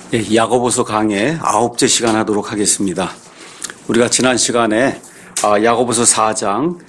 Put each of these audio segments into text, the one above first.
예, 야고보서 강의 9째 시간 하도록 하겠습니다. 우리가 지난 시간에 야고보서 4장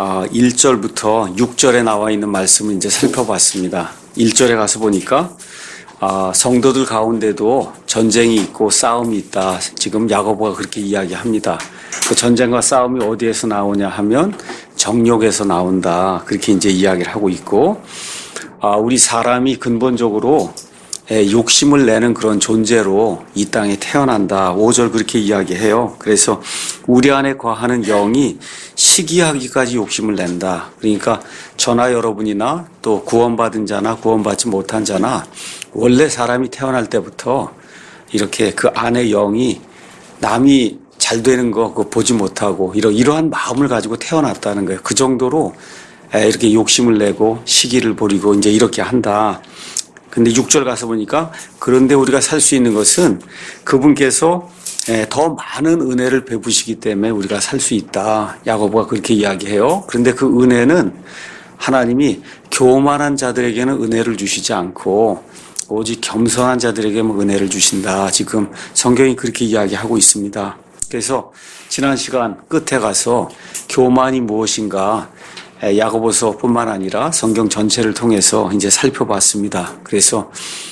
1절부터 6절에 나와 있는 말씀을 이제 살펴봤습니다. 1절에 가서 보니까 성도들 가운데도 전쟁이 있고 싸움이 있다. 지금 야고보가 그렇게 이야기합니다. 그 전쟁과 싸움이 어디에서 나오냐 하면 정욕에서 나온다. 그렇게 이제 이야기를 하고 있고, 우리 사람이 근본적으로 욕심을 내는 그런 존재로 이 땅에 태어난다. 5절 그렇게 이야기해요. 그래서 우리 안에 거하는 영이 시기하기까지 욕심을 낸다. 그러니까 저나 여러분이나 또 구원받은 자나 구원받지 못한 자나 원래 사람이 태어날 때부터 이렇게 그 안에 영이 남이 잘 되는 거 그거 보지 못하고 이러한 마음을 가지고 태어났다는 거예요. 그 정도로 이렇게 욕심을 내고 시기를 부리고 이제 이렇게 한다. 근데 6절 가서 보니까 그런데 우리가 살 수 있는 것은 그분께서 더 많은 은혜를 베푸시기 때문에 우리가 살 수 있다. 야고보가 그렇게 이야기해요. 그런데 그 은혜는 하나님이 교만한 자들에게는 은혜를 주시지 않고 오직 겸손한 자들에게만 은혜를 주신다. 지금 성경이 그렇게 이야기하고 있습니다. 그래서 지난 시간 끝에 가서 교만이 무엇인가 야고보서뿐만 아니라 성경 전체를 통해서 이제 살펴봤습니다. 그래서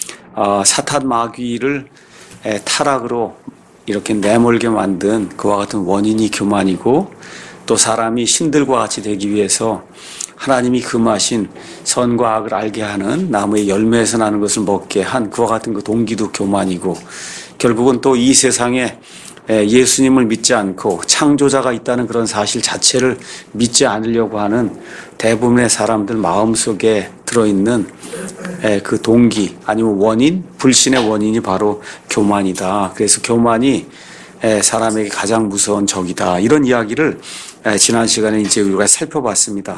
사탄 마귀를 타락으로 이렇게 내몰게 만든 그와 같은 원인이 교만이고, 또 사람이 신들과 같이 되기 위해서 하나님이 금하신 선과 악을 알게 하는 나무의 열매에서 나는 것을 먹게 한 그와 같은 그 동기도 교만이고, 결국은 또 이 세상에 예수님을 믿지 않고 창조자가 있다는 그런 사실 자체를 믿지 않으려고 하는 대부분의 사람들 마음속에 들어있는 그 동기 아니면 원인, 불신의 원인이 바로 교만이다. 그래서 교만이 사람에게 가장 무서운 적이다. 이런 이야기를 지난 시간에 이제 우리가 살펴봤습니다.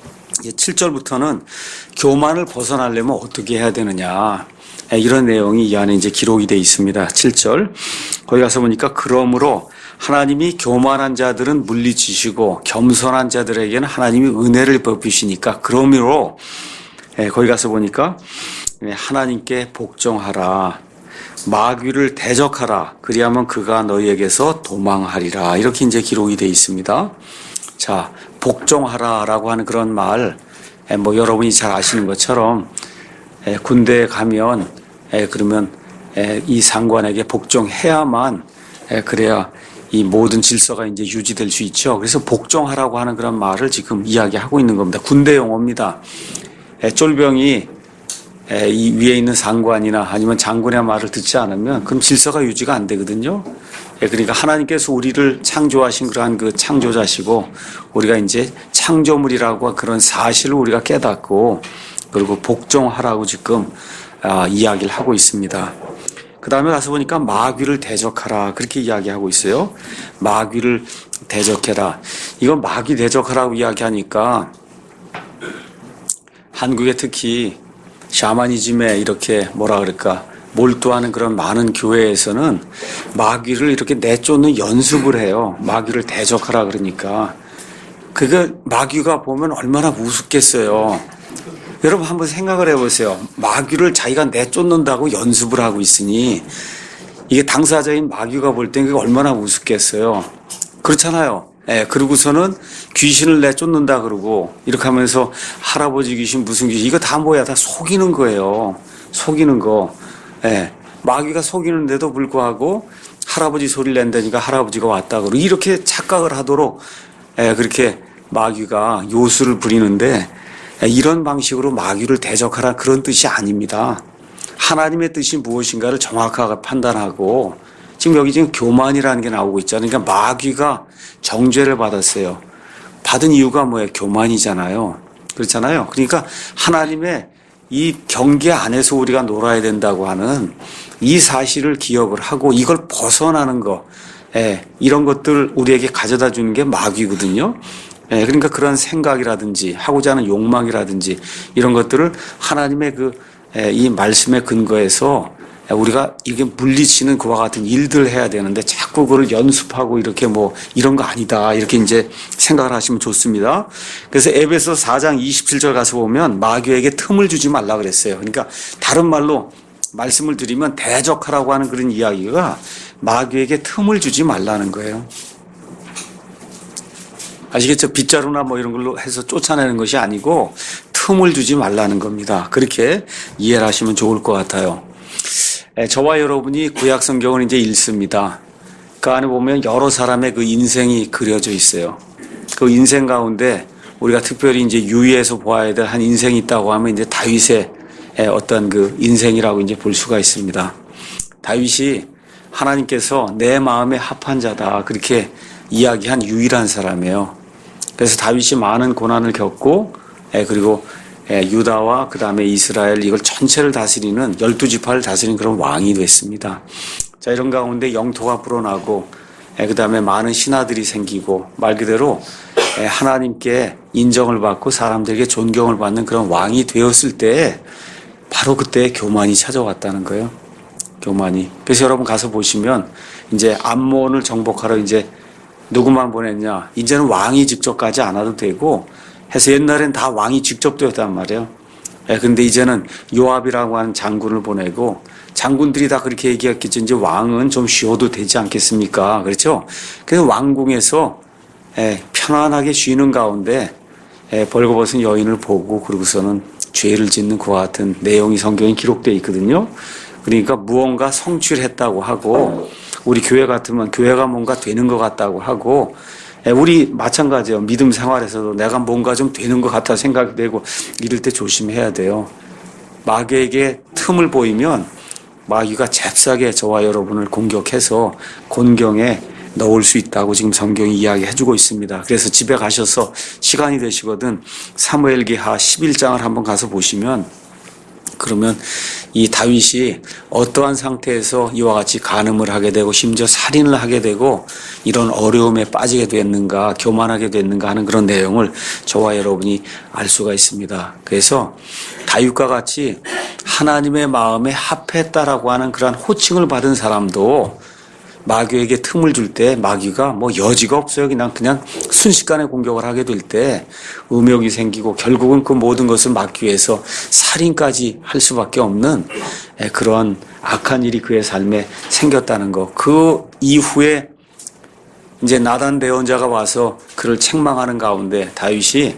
7절부터는 교만을 벗어나려면 어떻게 해야 되느냐. 이런 내용이 이 안에 이제 기록이 되어 있습니다. 7절. 거기 가서 보니까 그러므로 하나님이 교만한 자들은 물리치시고 겸손한 자들에게는 하나님이 은혜를 베푸시니까 그러므로 거기 가서 보니까 하나님께 복종하라. 마귀를 대적하라. 그리하면 그가 너희에게서 도망하리라. 이렇게 이제 기록이 되어 있습니다. 자, 복종하라라고 하는 그런 말, 여러분이 잘 아시는 것처럼 군대에 가면 그러면 이 상관에게 복종해야만 그래야 이 모든 질서가 이제 유지될 수 있죠. 그래서 복종하라고 하는 그런 말을 지금 이야기하고 있는 겁니다. 군대 용어입니다. 쫄병이 이 위에 있는 상관이나 아니면 장군의 말을 듣지 않으면 그럼 질서가 유지가 안 되거든요. 그러니까 하나님께서 우리를 창조하신 그러한 그 창조자시고 우리가 이제 창조물이라고 그런 사실을 우리가 깨닫고 그리고 복종하라고 지금 이야기를 하고 있습니다. 그 다음에 가서 보니까 마귀를 대적하라 그렇게 이야기하고 있어요. 마귀를 대적해라. 이건 마귀 대적하라고 이야기하니까 한국에 특히 샤머니즘에 이렇게 몰두하는 그런 많은 교회에서는 마귀를 이렇게 내쫓는 연습을 해요. 마귀를 대적하라 그러니까. 그게 마귀가 보면 얼마나 우습겠어요. 여러분 한번 생각을 해보세요. 마귀를 자기가 내쫓는다고 연습을 하고 있으니 이게 당사자인 마귀가 볼 땐 그게 얼마나 우습겠어요. 그렇잖아요. 그러고서는 귀신을 내쫓는다 그러고 이렇게 하면서 할아버지 귀신 무슨 귀신 이거 다 뭐야 다 속이는 거예요. 속이는 거. 마귀가 속이는데도 불구하고 할아버지 소리를 낸다니까 할아버지가 왔다 그러고 이렇게 착각을 하도록 그렇게 마귀가 요술을 부리는데 이런 방식으로 마귀를 대적하라 그런 뜻이 아닙니다. 하나님의 뜻이 무엇인가를 정확하게 판단하고 지금 여기 지금 교만이라는 게 나오고 있잖아요. 그러니까 마귀가 정죄를 받았어요. 받은 이유가 뭐예요? 교만이잖아요. 그렇잖아요. 그러니까 하나님의 이 경계 안에서 우리가 놀아야 된다고 하는 이 사실을 기억을 하고 이걸 벗어나는 거, 이런 것들 우리에게 가져다 주는 게 마귀거든요. 그러니까 그런 생각이라든지 하고자 하는 욕망이라든지 이런 것들을 하나님의 이 말씀의 근거에서 우리가 이게 물리치는 그와 같은 일들을 해야 되는데 자꾸 그걸 연습하고 이렇게 이런 거 아니다. 이렇게 이제 생각을 하시면 좋습니다. 그래서 에베소 4장 27절 가서 보면 마귀에게 틈을 주지 말라 그랬어요. 그러니까 다른 말로 말씀을 드리면 대적하라고 하는 그런 이야기가 마귀에게 틈을 주지 말라는 거예요. 아시겠죠? 빗자루나 뭐 이런 걸로 해서 쫓아내는 것이 아니고 틈을 주지 말라는 겁니다. 그렇게 이해를 하시면 좋을 것 같아요. 저와 여러분이 구약 성경을 이제 읽습니다. 그 안에 보면 여러 사람의 그 인생이 그려져 있어요. 그 인생 가운데 우리가 특별히 이제 유의해서 보아야 될 한 인생이 있다고 하면 이제 다윗의 어떤 그 인생이라고 이제 볼 수가 있습니다. 다윗이 하나님께서 내 마음에 합한 자다 그렇게 이야기한 유일한 사람이에요. 그래서 다윗이 많은 고난을 겪고 그리고 유다와 그 다음에 이스라엘 이걸 전체를 다스리는 12지파를 다스리는 그런 왕이 됐습니다. 자, 이런 가운데 영토가 불어나고 그 다음에 많은 신하들이 생기고 말 그대로 하나님께 인정을 받고 사람들에게 존경을 받는 그런 왕이 되었을 때 바로 그때 교만이 찾아왔다는 거예요. 교만이. 그래서 여러분 가서 보시면 이제 암몬을 정복하러 이제 누구만 보냈냐? 이제는 왕이 직접 가지 않아도 되고 해서 옛날엔 다 왕이 직접 되었단 말이에요. 근데 이제는 요압이라고 하는 장군을 보내고 장군들이 다 그렇게 얘기했겠죠. 이제 왕은 좀 쉬어도 되지 않겠습니까? 그렇죠? 그래서 왕궁에서 편안하게 쉬는 가운데 벌거벗은 여인을 보고 그러고서는 죄를 짓는 그와 같은 내용이 성경에 기록되어 있거든요. 그러니까 무언가 성취를 하고 우리 교회 같으면 교회가 뭔가 되는 것 같다고 하고 우리 마찬가지예요. 믿음 생활에서도 내가 뭔가 좀 되는 것 같다 생각이 되고 이럴 때 조심해야 돼요. 마귀에게 틈을 보이면 마귀가 잽싸게 저와 여러분을 공격해서 곤경에 넣을 수 있다고 지금 성경이 이야기해주고 있습니다. 그래서 집에 가셔서 시간이 되시거든 사무엘기하 11장을 한번 가서 보시면 그러면 이 다윗이 어떠한 상태에서 이와 같이 간음을 하게 되고 심지어 살인을 하게 되고 이런 어려움에 빠지게 됐는가 교만하게 됐는가 하는 그런 내용을 저와 여러분이 알 수가 있습니다. 그래서 다윗과 같이 하나님의 마음에 합했다라고 하는 그런 호칭을 받은 사람도 마귀에게 틈을 줄 때 마귀가 뭐 여지가 없어요. 그냥 순식간에 공격을 하게 될 때 음욕이 생기고 결국은 그 모든 것을 막기 위해서 살인까지 할 수밖에 없는 그런 악한 일이 그의 삶에 생겼다는 거. 그 이후에 이제 나단 대언자가 와서 그를 책망하는 가운데 다윗이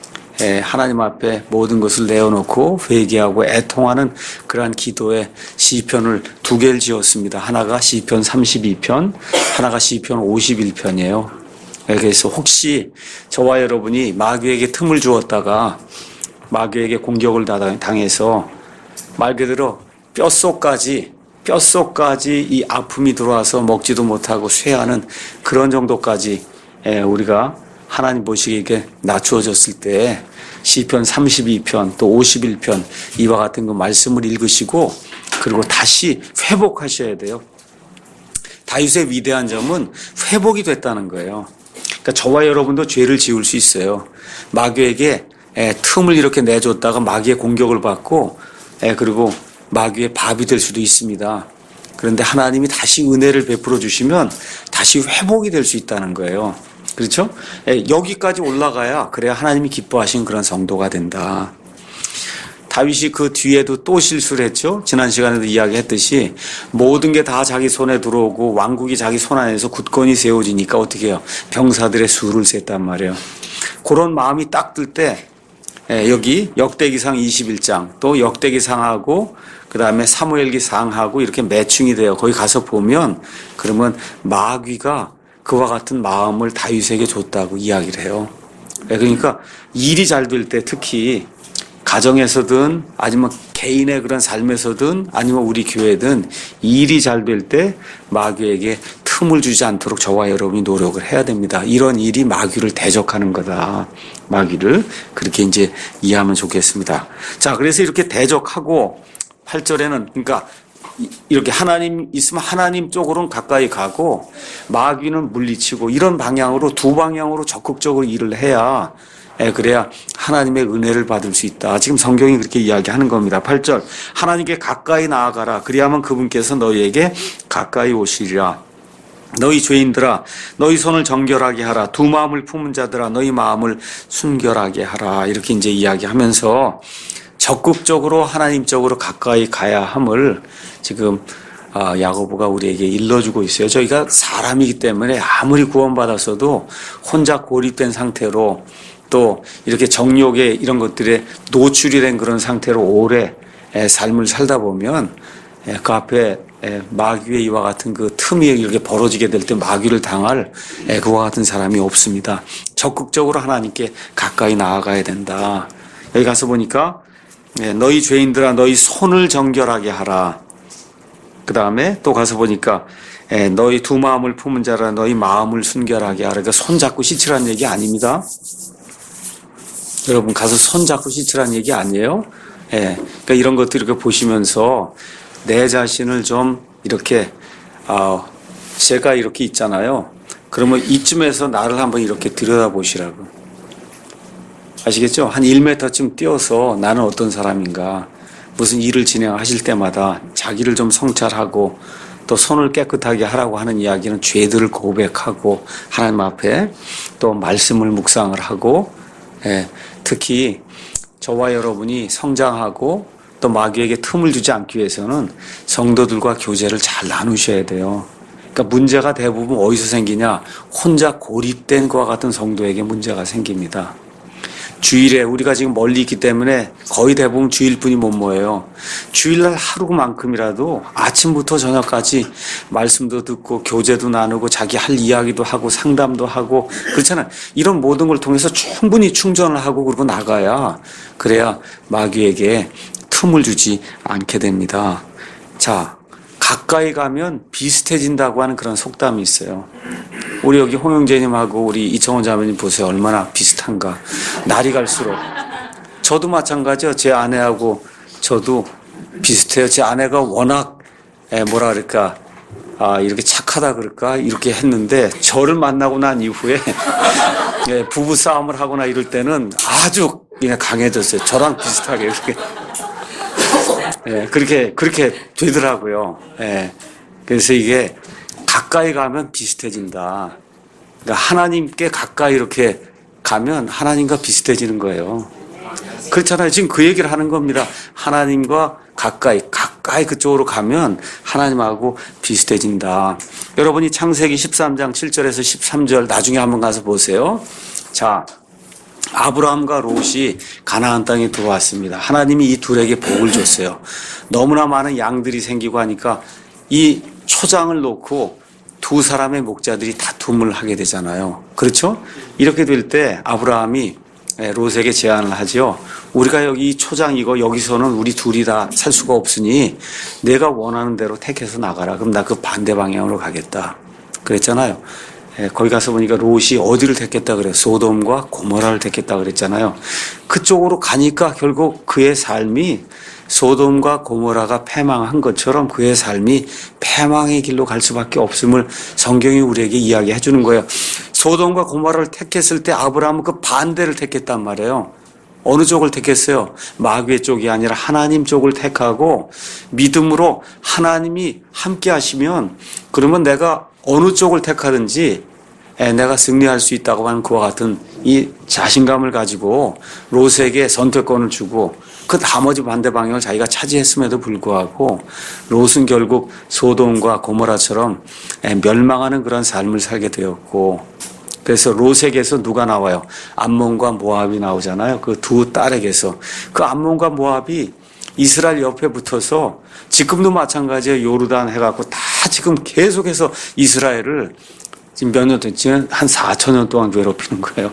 하나님 앞에 모든 것을 내어놓고 회개하고 애통하는 그러한 기도에 시편을 2개를 지었습니다. 하나가 시편 32편, 하나가 시편 51편이에요. 그래서 혹시 저와 여러분이 마귀에게 틈을 주었다가 마귀에게 공격을 당해서 말 그대로 뼛속까지 이 아픔이 들어와서 먹지도 못하고 쇠하는 그런 정도까지 우리가 하나님 보시기에 낮추어졌을 때 시편 32편 또 51편 이와 같은 그 말씀을 읽으시고 그리고 다시 회복하셔야 돼요. 다윗의 위대한 점은 회복이 됐다는 거예요. 그러니까 저와 여러분도 죄를 지을 수 있어요. 마귀에게 틈을 이렇게 내줬다가 마귀의 공격을 받고 그리고 마귀의 밥이 될 수도 있습니다. 그런데 하나님이 다시 은혜를 베풀어 주시면 다시 회복이 될 수 있다는 거예요. 그렇죠? 여기까지 올라가야 그래야 하나님이 기뻐하신 그런 성도가 된다. 다윗이 그 뒤에도 또 실수를 했죠. 지난 시간에도 이야기했듯이 모든 게 다 자기 손에 들어오고 왕국이 자기 손 안에서 굳건히 세워지니까 어떻게 해요? 병사들의 수를 셌단 말이에요. 그런 마음이 딱 들 때 여기 역대기상 21장 또 역대기상하고 그 다음에 사무엘기상하고 이렇게 매칭이 돼요. 거기 가서 보면 그러면 마귀가 그와 같은 마음을 다윗에게 줬다고 이야기를 해요. 그러니까 일이 잘 될 때 특히 가정에서든 아니면 개인의 그런 삶에서든 아니면 우리 교회든 일이 잘 될 때 마귀에게 틈을 주지 않도록 저와 여러분이 노력을 해야 됩니다. 이런 일이 마귀를 대적하는 거다. 마귀를 그렇게 이제 이해하면 좋겠습니다. 자, 그래서 이렇게 대적하고 8절에는 그러니까 이렇게 하나님 있으면 하나님 쪽으로는 가까이 가고 마귀는 물리치고 이런 방향으로 두 방향으로 적극적으로 일을 해야 그래야 하나님의 은혜를 받을 수 있다. 지금 성경이 그렇게 이야기하는 겁니다. 8절 하나님께 가까이 나아가라. 그리하면 그분께서 너희에게 가까이 오시리라. 너희 죄인들아 너희 손을 정결하게 하라. 두 마음을 품은 자들아 너희 마음을 순결하게 하라. 이렇게 이제 이야기하면서 적극적으로 하나님 쪽으로 가까이 가야 함을 지금 야고보가 우리에게 일러주고 있어요. 저희가 사람이기 때문에 아무리 구원받았어도 혼자 고립된 상태로 또 이렇게 정욕에 이런 것들에 노출이 된 그런 상태로 오래 삶을 살다 보면 그 앞에 마귀의 이와 같은 그 틈이 이렇게 벌어지게 될 때 마귀를 당할 그와 같은 사람이 없습니다. 적극적으로 하나님께 가까이 나아가야 된다. 여기 가서 보니까 너희 죄인들아 너희 손을 정결하게 하라. 그 다음에 또 가서 보니까 너희 두 마음을 품은 자라 너희 마음을 순결하게 하라. 그러니까 손 잡고 씻으라는 얘기 아닙니다. 여러분 가서 손 잡고 씻으라는 얘기 아니에요. 그러니까 이런 것들 이렇게 보시면서 내 자신을 좀 이렇게 제가 이렇게 있잖아요. 그러면 이쯤에서 나를 한번 이렇게 들여다보시라고. 아시겠죠? 한 1m쯤 뛰어서 나는 어떤 사람인가. 무슨 일을 진행하실 때마다 자기를 좀 성찰하고 또 손을 깨끗하게 하라고 하는 이야기는 죄들을 고백하고 하나님 앞에 또 말씀을 묵상을 하고 특히 저와 여러분이 성장하고 또 마귀에게 틈을 주지 않기 위해서는 성도들과 교제를 잘 나누셔야 돼요. 그러니까 문제가 대부분 어디서 생기냐? 혼자 고립된 것과 같은 성도에게 문제가 생깁니다. 주일에 우리가 지금 멀리 있기 때문에 거의 대부분 주일뿐이 못 모여요. 주일날 하루만큼이라도 아침부터 저녁까지 말씀도 듣고 교제도 나누고 자기 할 이야기도 하고 상담도 하고 그렇잖아요. 이런 모든 걸 통해서 충분히 충전을 하고 그러고 나가야 그래야 마귀에게 틈을 주지 않게 됩니다. 자, 가까이 가면 비슷해진다고 하는 그런 속담이 있어요. 우리 여기 홍영재님하고 우리 이청원 자매님 보세요. 얼마나 비슷한가. 날이 갈수록. 저도 마찬가지요. 제 아내하고 저도 비슷해요. 제 아내가 워낙 뭐라 그럴까 이렇게 착하다 그럴까 이렇게 했는데 저를 만나고 난 이후에 부부 싸움을 하거나 이럴 때는 아주 그냥 강해졌어요. 저랑 비슷하게 그렇게 되더라고요. 그래서 이게 가까이 가면 비슷해진다. 그러니까 하나님께 가까이 이렇게 가면 하나님과 비슷해지는 거예요. 그렇잖아요. 지금 그 얘기를 하는 겁니다. 하나님과 가까이 그쪽으로 가면 하나님하고 비슷해진다. 여러분이 창세기 13장 7절에서 13절 나중에 한번 가서 보세요. 자, 아브라함과 롯이 가나안 땅에 들어왔습니다. 하나님이 이 둘에게 복을 줬어요. 너무나 많은 양들이 생기고 하니까 이 초장을 놓고 두 사람의 목자들이 다툼을 하게 되잖아요. 그렇죠? 이렇게 될 때 아브라함이 롯에게 제안을 하죠. 우리가 여기 초장이고 여기서는 우리 둘이 다 살 수가 없으니 내가 원하는 대로 택해서 나가라. 그럼 나 그 반대 방향으로 가겠다. 그랬잖아요. 거기 가서 보니까 롯이 어디를 택했다 그래요? 소돔과 고모라를 택했다 그랬잖아요. 그쪽으로 가니까 결국 그의 삶이 소돔과 고모라가 패망한 것처럼 그의 삶이 패망의 길로 갈 수밖에 없음을 성경이 우리에게 이야기해 주는 거예요. 소돔과 고모라를 택했을 때 아브라함은 그 반대를 택했단 말이에요. 어느 쪽을 택했어요? 마귀의 쪽이 아니라 하나님 쪽을 택하고 믿음으로 하나님이 함께 하시면 그러면 내가 어느 쪽을 택하든지 내가 승리할 수 있다고 하는 그와 같은 이 자신감을 가지고 롯에게 선택권을 주고 그 나머지 반대 방향을 자기가 차지했음에도 불구하고 롯은 결국 소돔과 고모라처럼 멸망하는 그런 삶을 살게 되었고 그래서 롯에게서 누가 나와요? 암몬과 모압이 나오잖아요. 그 두 딸에게서. 그 암몬과 모압이 이스라엘 옆에 붙어서 지금도 마찬가지예요. 요르단 해갖고 다 지금 계속해서 이스라엘을 지금 몇 년 됐지만 한 4,000년 동안 괴롭히는 거예요.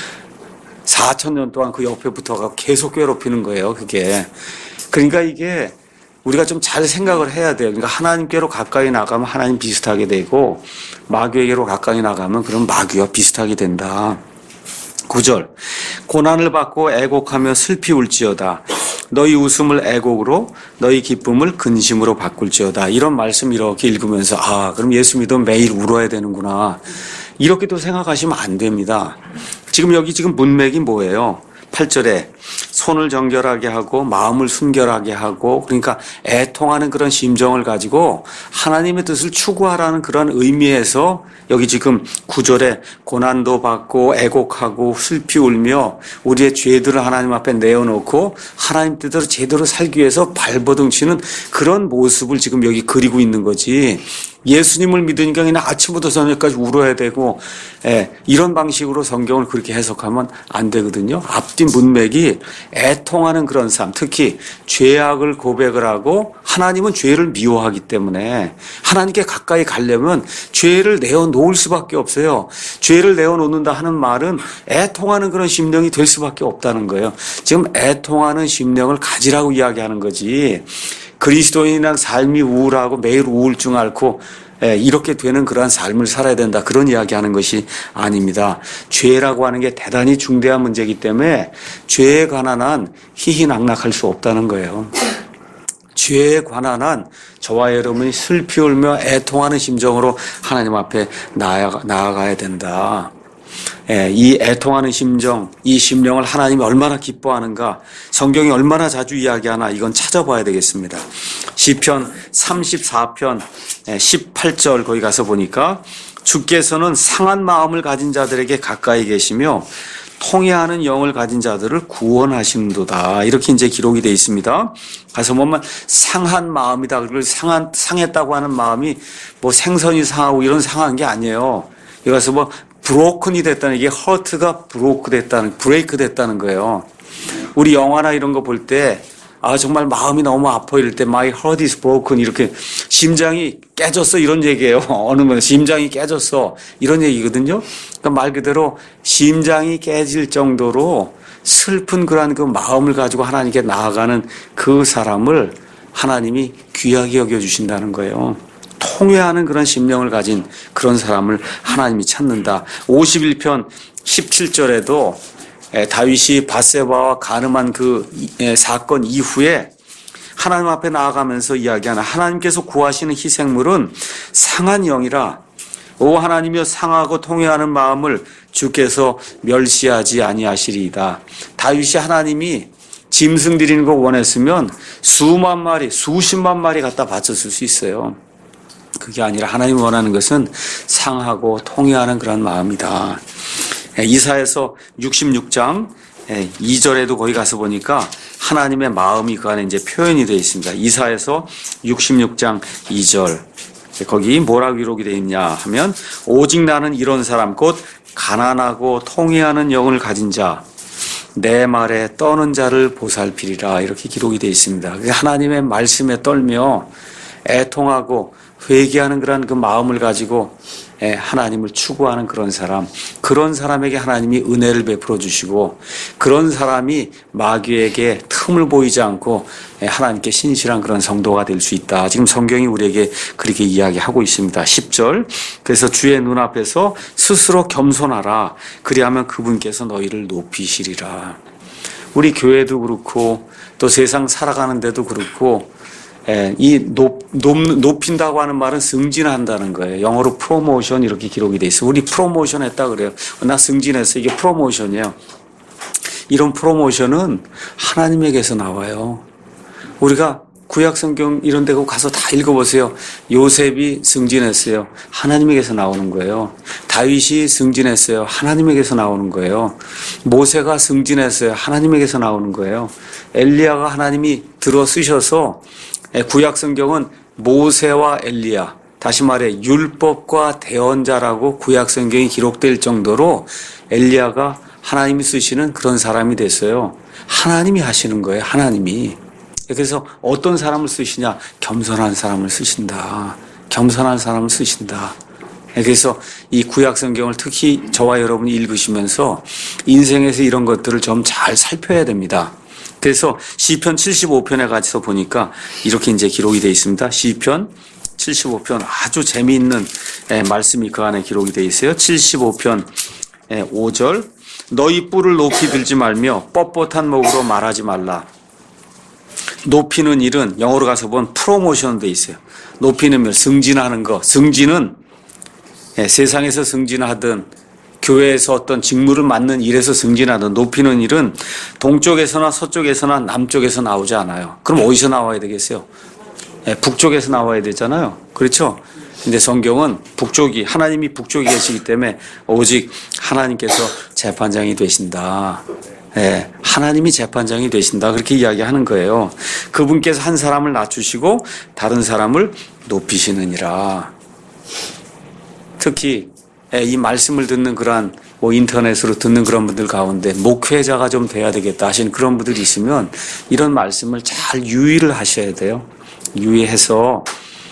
4,000년 동안 그 옆에 붙어가고 계속 괴롭히는 거예요. 그게. 그러니까 이게 우리가 좀 잘 생각을 해야 돼요. 그러니까 하나님께로 가까이 나가면 하나님 비슷하게 되고 마귀에게로 가까이 나가면 그럼 마귀와 비슷하게 된다. 9절 고난을 받고 애곡하며 슬피 울지어다. 너희 웃음을 애곡으로 너희 기쁨을 근심으로 바꿀지어다. 이런 말씀 이렇게 읽으면서 그럼 예수 믿으면 매일 울어야 되는구나. 이렇게도 생각하시면 안 됩니다. 지금 여기 문맥이 뭐예요? 8절에 손을 정결하게 하고 마음을 순결하게 하고, 그러니까 애통하는 그런 심정을 가지고 하나님의 뜻을 추구하라는 그런 의미에서 여기 지금 9절에 고난도 받고 애곡하고 슬피 울며 우리의 죄들을 하나님 앞에 내어놓고 하나님 뜻대로 제대로 살기 위해서 발버둥치는 그런 모습을 지금 여기 그리고 있는 거지. 예수님을 믿으니까 그냥 아침부터 저녁까지 울어야 되고, 이런 방식으로 성경을 그렇게 해석하면 안 되거든요. 앞뒤 문맥이 애통하는 그런 삶, 특히 죄악을 고백을 하고 하나님은 죄를 미워하기 때문에 하나님께 가까이 가려면 죄를 내어놓을 수밖에 없어요. 죄를 내어놓는다 하는 말은 애통하는 그런 심령이 될 수밖에 없다는 거예요. 지금 애통하는 심령을 가지라고 이야기하는 거지. 그리스도인이랑 삶이 우울하고 매일 우울증 앓고 이렇게 되는 그러한 삶을 살아야 된다, 그런 이야기하는 것이 아닙니다. 죄라고 하는 게 대단히 중대한 문제이기 때문에 죄에 관한 한 희희낙낙할 수 없다는 거예요. 죄에 관한 한 저와 여러분이 슬피 울며 애통하는 심정으로 하나님 앞에 나아가야 된다. 이 애통하는 심정, 이 심령을 하나님이 얼마나 기뻐하는가, 성경이 얼마나 자주 이야기하나, 이건 찾아봐야 되겠습니다. 시편 34편 18절 거기 가서 보니까 주께서는 상한 마음을 가진 자들에게 가까이 계시며 통회하는 영을 가진 자들을 구원하시는도다, 이렇게 이제 기록이 되어 있습니다. 가서 보면 상한 마음이다. 그걸 상했다고 하는 마음이 뭐 생선이 상하고 이런 상한 게 아니에요. 여기서 뭐 브로큰이 됐다는, 이게 허트가 브레이크 됐다는 거예요. 우리 영화나 이런 거 볼 때 정말 마음이 너무 아파 이럴 때 My heart is broken, 이렇게 심장이 깨졌어 이런 얘기예요. 어느 분 심장이 깨졌어 이런 얘기거든요. 그러니까 말 그대로 심장이 깨질 정도로 슬픈 그러한 그 마음을 가지고 하나님께 나아가는 그 사람을 하나님이 귀하게 여겨주신다는 거예요. 통회하는 그런 심령을 가진 그런 사람을 하나님이 찾는다. 51편 17절에도 다윗이 밧세바와 간음한 그 사건 이후에 하나님 앞에 나아가면서 이야기하는, 하나님께서 구하시는 희생물은 상한 영이라 오 하나님이여 상하고 통회하는 마음을 주께서 멸시하지 아니하시리이다. 다윗이 하나님이 짐승 드리는 거 원했으면 수만 마리, 수십만 마리 갖다 바쳤을 수 있어요. 그게 아니라 하나님이 원하는 것은 상하고 통회하는 그런 마음이다. 이사야서 66장 2절에도 거기 가서 보니까 하나님의 마음이 그 안에 이제 표현이 되어 있습니다. 이사야서 66장 2절. 거기 뭐라고 기록이 되어 있냐 하면, 오직 나는 이런 사람 곧 가난하고 통회하는 영을 가진 자, 내 말에 떠는 자를 보살피리라, 이렇게 기록이 되어 있습니다. 하나님의 말씀에 떨며 애통하고 회개하는 그런 그 마음을 가지고 하나님을 추구하는 그런 사람, 그런 사람에게 하나님이 은혜를 베풀어 주시고, 그런 사람이 마귀에게 틈을 보이지 않고 하나님께 신실한 그런 성도가 될 수 있다. 지금 성경이 우리에게 그렇게 이야기하고 있습니다. 10절. 그래서 주의 눈앞에서 스스로 겸손하라. 그리하면 그분께서 너희를 높이시리라. 우리 교회도 그렇고 또 세상 살아가는 데도 그렇고, 높인다고 하는 말은 승진한다는 거예요. 영어로 프로모션 이렇게 기록이 돼 있어요. 우리 프로모션 했다 그래요. 나 승진했어. 이게 프로모션이에요. 이런 프로모션은 하나님에게서 나와요. 우리가 구약성경 이런 데 가서 다 읽어보세요. 요셉이 승진했어요. 하나님에게서 나오는 거예요. 다윗이 승진했어요. 하나님에게서 나오는 거예요. 모세가 승진했어요. 하나님에게서 나오는 거예요. 엘리야가 하나님이 들어 쓰셔서, 구약성경은 모세와 엘리야, 다시 말해 율법과 대언자라고 구약성경이 기록될 정도로 엘리야가 하나님이 쓰시는 그런 사람이 됐어요. 하나님이 하시는 거예요. 하나님이. 그래서 어떤 사람을 쓰시냐? 겸손한 사람을 쓰신다. 겸손한 사람을 쓰신다. 그래서 이 구약성경을 특히 저와 여러분이 읽으시면서 인생에서 이런 것들을 좀 잘 살펴야 됩니다. 그래서 시편 75편에 가서 보니까 이렇게 이제 기록이 되어 있습니다. 시편 75편 아주 재미있는 말씀이 그 안에 기록이 되어 있어요. 75편 5절. 너희 뿔을 높이 들지 말며 뻣뻣한 목으로 말하지 말라. 높이는 일은 영어로 가서 보면 프로모션 돼 있어요. 높이는 일, 승진하는 거. 승진은 세상에서 승진하든 교회에서 어떤 직무를 맡는 일에서 승진하든 높이는 일은 동쪽에서나 서쪽에서나 남쪽에서 나오지 않아요. 그럼 어디서 나와야 되겠어요? 북쪽에서 나와야 되잖아요. 그렇죠? 근데 성경은 북쪽이, 하나님이 북쪽에 계시기 때문에 오직 하나님께서 재판장이 되신다. 하나님이 재판장이 되신다. 그렇게 이야기하는 거예요. 그분께서 한 사람을 낮추시고 다른 사람을 높이시느니라. 특히 이 말씀을 듣는 그러한 인터넷으로 듣는 그런 분들 가운데 목회자가 좀 돼야 되겠다 하시는 그런 분들이 있으면 이런 말씀을 잘 유의를 하셔야 돼요. 유의해서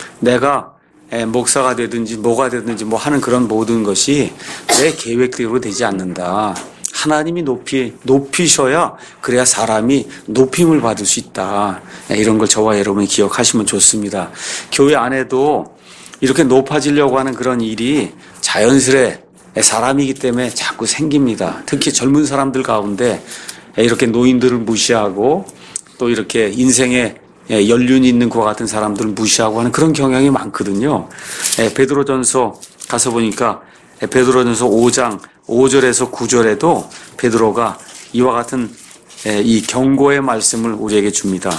내가 목사가 되든지 뭐가 되든지 뭐 하는 그런 모든 것이 내 계획대로 되지 않는다. 하나님이 높이셔야 그래야 사람이 높임을 받을 수 있다. 이런 걸 저와 여러분이 기억하시면 좋습니다. 교회 안에도 이렇게 높아지려고 하는 그런 일이 자연스레 사람이기 때문에 자꾸 생깁니다. 특히 젊은 사람들 가운데 이렇게 노인들을 무시하고 또 이렇게 인생에 연륜이 있는 그와 같은 사람들을 무시하고 하는 그런 경향이 많거든요. 베드로전서 가서 보니까 베드로전서 5장 5절에서 9절에도 베드로가 이와 같은 이 경고의 말씀을 우리에게 줍니다.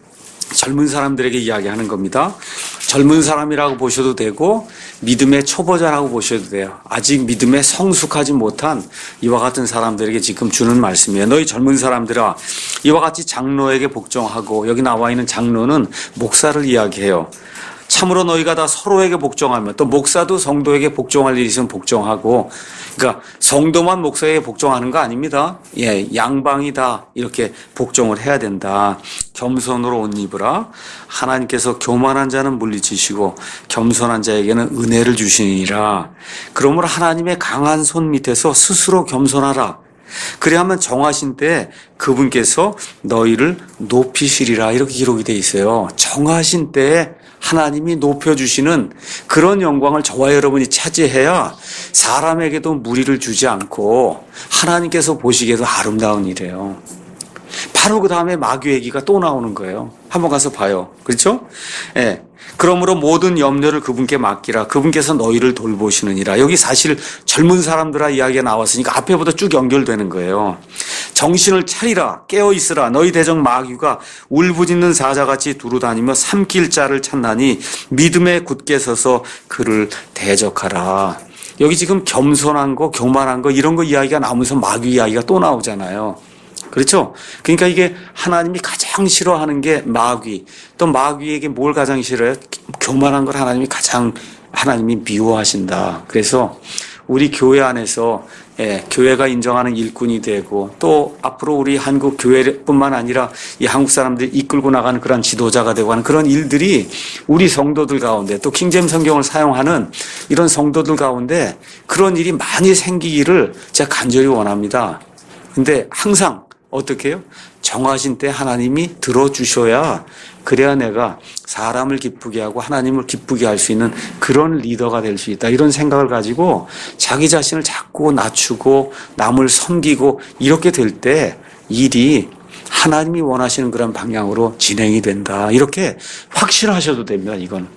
젊은 사람들에게 이야기하는 겁니다. 젊은 사람이라고 보셔도 되고 믿음의 초보자라고 보셔도 돼요. 아직 믿음에 성숙하지 못한 이와 같은 사람들에게 지금 주는 말씀이에요. 너희 젊은 사람들아 이와 같이 장로에게 복종하고, 여기 나와 있는 장로는 목사를 이야기해요. 참으로 너희가 다 서로에게 복종하며, 또 목사도 성도에게 복종할 일이 있으면 복종하고, 그러니까 성도만 목사에게 복종하는 거 아닙니다. 양방이 다 이렇게 복종을 해야 된다. 겸손으로 옷 입으라. 하나님께서 교만한 자는 물리치시고 겸손한 자에게는 은혜를 주시니라. 그러므로 하나님의 강한 손 밑에서 스스로 겸손하라. 그래야만 정하신 때 그분께서 너희를 높이시리라. 이렇게 기록이 되어 있어요. 정하신 때에 하나님이 높여주시는 그런 영광을 저와 여러분이 차지해야 사람에게도 무리를 주지 않고 하나님께서 보시기에도 아름다운 일이에요. 바로 그 다음에 마귀 얘기가 또 나오는 거예요. 한번 가서 봐요. 그렇죠? 그러므로 모든 염려를 그분께 맡기라. 그분께서 너희를 돌보시느니라. 여기 사실 젊은 사람들아 이야기가 나왔으니까 앞에보다 쭉 연결되는 거예요. 정신을 차리라. 깨어있으라. 너희 대적 마귀가 울부짖는 사자같이 두루다니며 삼킬 자를 찾나니 믿음에 굳게 서서 그를 대적하라. 여기 지금 겸손한 거, 교만한 거 이런 거 이야기가 나오면서 마귀 이야기가 또 나오잖아요. 그렇죠? 그러니까 이게 하나님이 가장 싫어하는 게 마귀. 또 마귀에게 뭘 가장 싫어요? 교만한 걸 하나님이 미워하신다. 그래서 우리 교회 안에서 교회가 인정하는 일꾼이 되고, 또 앞으로 우리 한국 교회뿐만 아니라 이 한국 사람들이 이끌고 나가는 그런 지도자가 되고 하는 그런 일들이 우리 성도들 가운데, 또 킹제임 성경을 사용하는 이런 성도들 가운데 그런 일이 많이 생기기를 제가 간절히 원합니다. 근데 항상 어떻게 해요? 정하신 때 하나님이 들어주셔야 그래야 내가 사람을 기쁘게 하고 하나님을 기쁘게 할 수 있는 그런 리더가 될 수 있다. 이런 생각을 가지고 자기 자신을 자꾸 낮추고 남을 섬기고 이렇게 될 때 일이 하나님이 원하시는 그런 방향으로 진행이 된다. 이렇게 확신하셔도 됩니다.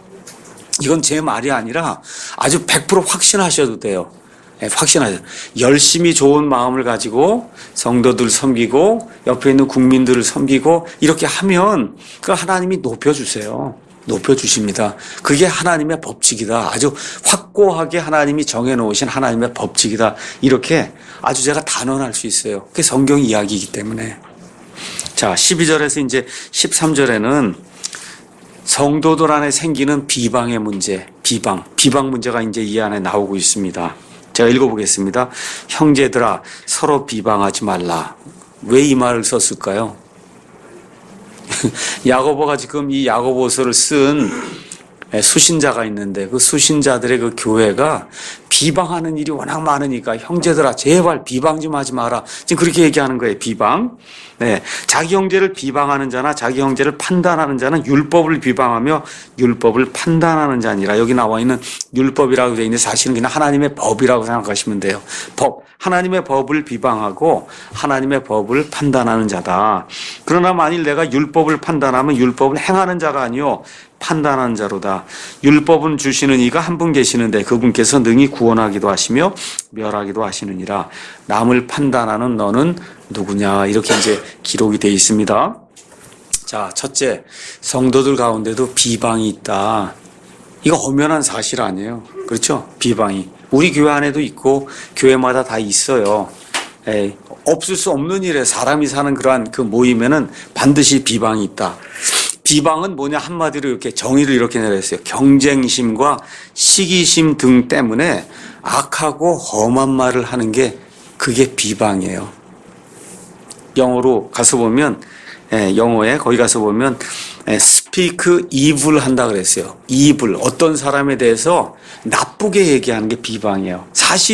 이건 제 말이 아니라 아주 100% 확신하셔도 돼요. 확신하죠. 열심히 좋은 마음을 가지고 성도들 섬기고 옆에 있는 국민들을 섬기고 이렇게 하면 그 하나님이 높여주세요. 높여주십니다. 그게 하나님의 법칙이다. 아주 확고하게 하나님이 정해놓으신 하나님의 법칙이다. 이렇게 아주 제가 단언할 수 있어요. 그게 성경 이야기이기 때문에. 자, 12절에서 이제 13절에는 성도들 안에 생기는 비방의 문제, 비방 문제가 이제 이 안에 나오고 있습니다. 제가 읽어보겠습니다. 형제들아 서로 비방하지 말라. 왜 이 말을 썼을까요? 야고보가 지금 이 야고보서를 쓴 수신자가 있는데 그 수신자들의 그 교회가 비방하는 일이 워낙 많으니까 형제들아 제발 비방 좀 하지 마라. 지금 그렇게 얘기하는 거예요. 비방. 자기 형제를 비방하는 자나 자기 형제를 판단하는 자는 율법을 비방하며 율법을 판단하는 자니라. 여기 나와 있는 율법이라고 되어 있는데 사실은 그냥 하나님의 법이라고 생각하시면 돼요. 법. 하나님의 법을 비방하고 하나님의 법을 판단하는 자다. 그러나 만일 내가 율법을 판단하면 율법을 행하는 자가 아니요 판단하는 자로다. 율법은 주시는 이가 한 분 계시는데 그분께서 능히 구원하기도 하시며 멸하기도 하시느니라. 남을 판단하는 너는 누구냐, 이렇게 이제 기록이 되어 있습니다. 자, 첫째, 성도들 가운데도 비방이 있다. 이거 엄연한 사실 아니에요. 그렇죠? 비방이. 우리 교회 안에도 있고 교회마다 다 있어요. 없을 수 없는 일에 사람이 사는 그러한 그 모임에는 반드시 비방이 있다. 비방은 뭐냐, 한마디로 이렇게 정의를 이렇게 내렸어요. 경쟁심과 시기심 등 때문에 악하고 험한 말을 하는 게 그게 비방이에요. 영어로 가서 보면, 영어에 거기 가서 보면 speak evil 한다 그랬어요. evil, 어떤 사람에 대해서 나쁘게 얘기하는 게 비방이에요.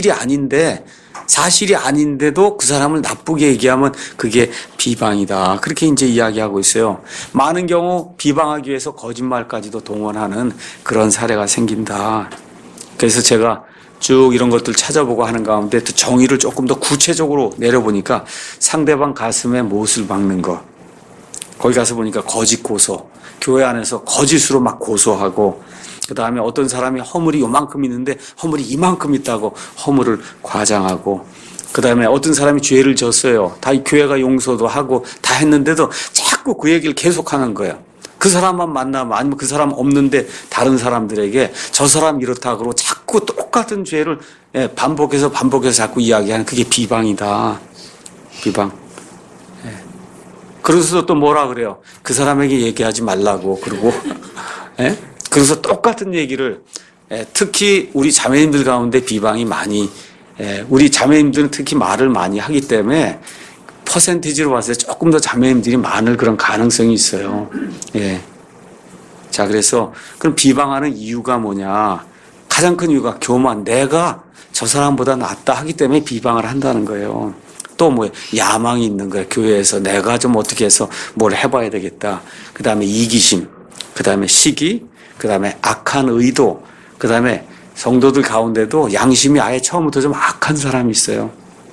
사실이 아닌데도 그 사람을 나쁘게 얘기하면 그게 비방이다. 그렇게 이제 이야기하고 있어요. 많은 경우 비방하기 위해서 거짓말까지도 동원하는 그런 사례가 생긴다. 그래서 제가 쭉 이런 것들 찾아보고 하는 가운데 또 정의를 조금 더 구체적으로 내려보니까 상대방 가슴에 못을 박는 것. 거기 가서 보니까 거짓 고소. 교회 안에서 거짓으로 막 고소하고, 그 다음에 어떤 사람이 허물이 요만큼 있는데 허물이 이만큼 있다고 허물을 과장하고, 그 다음에 어떤 사람이 죄를 졌어요. 다 교회가 용서도 하고 다 했는데도 자꾸 그 얘기를 계속하는 거예요. 그 사람만 만나면, 아니면 그 사람 없는데 다른 사람들에게 저 사람 이렇다 그러고 자꾸 똑같은 죄를 반복해서 자꾸 이야기하는, 그게 비방이다. 비방. 그래서 또 뭐라 그래요? 그 사람에게 얘기하지 말라고 그러고, 그래서 똑같은 얘기를, 특히 우리 자매님들 가운데 비방이 많이, 우리 자매님들은 특히 말을 많이 하기 때문에 퍼센티지로 봤을 때 조금 더 자매님들이 많을 그런 가능성이 있어요. 자, 그래서 그럼 비방하는 이유가 뭐냐? 가장 큰 이유가 교만, 내가 저 사람보다 낫다 하기 때문에 비방을 한다는 거예요. 또 뭐 야망이 있는 거예요. 교회에서 내가 좀 어떻게 해서 뭘 해봐야 되겠다. 그 다음에 이기심, 그 다음에 시기, 그 다음에 악한 의도, 그 다음에 성도들 가운데도 양심이 아예 처음부터 좀 악한 사람이 있어요.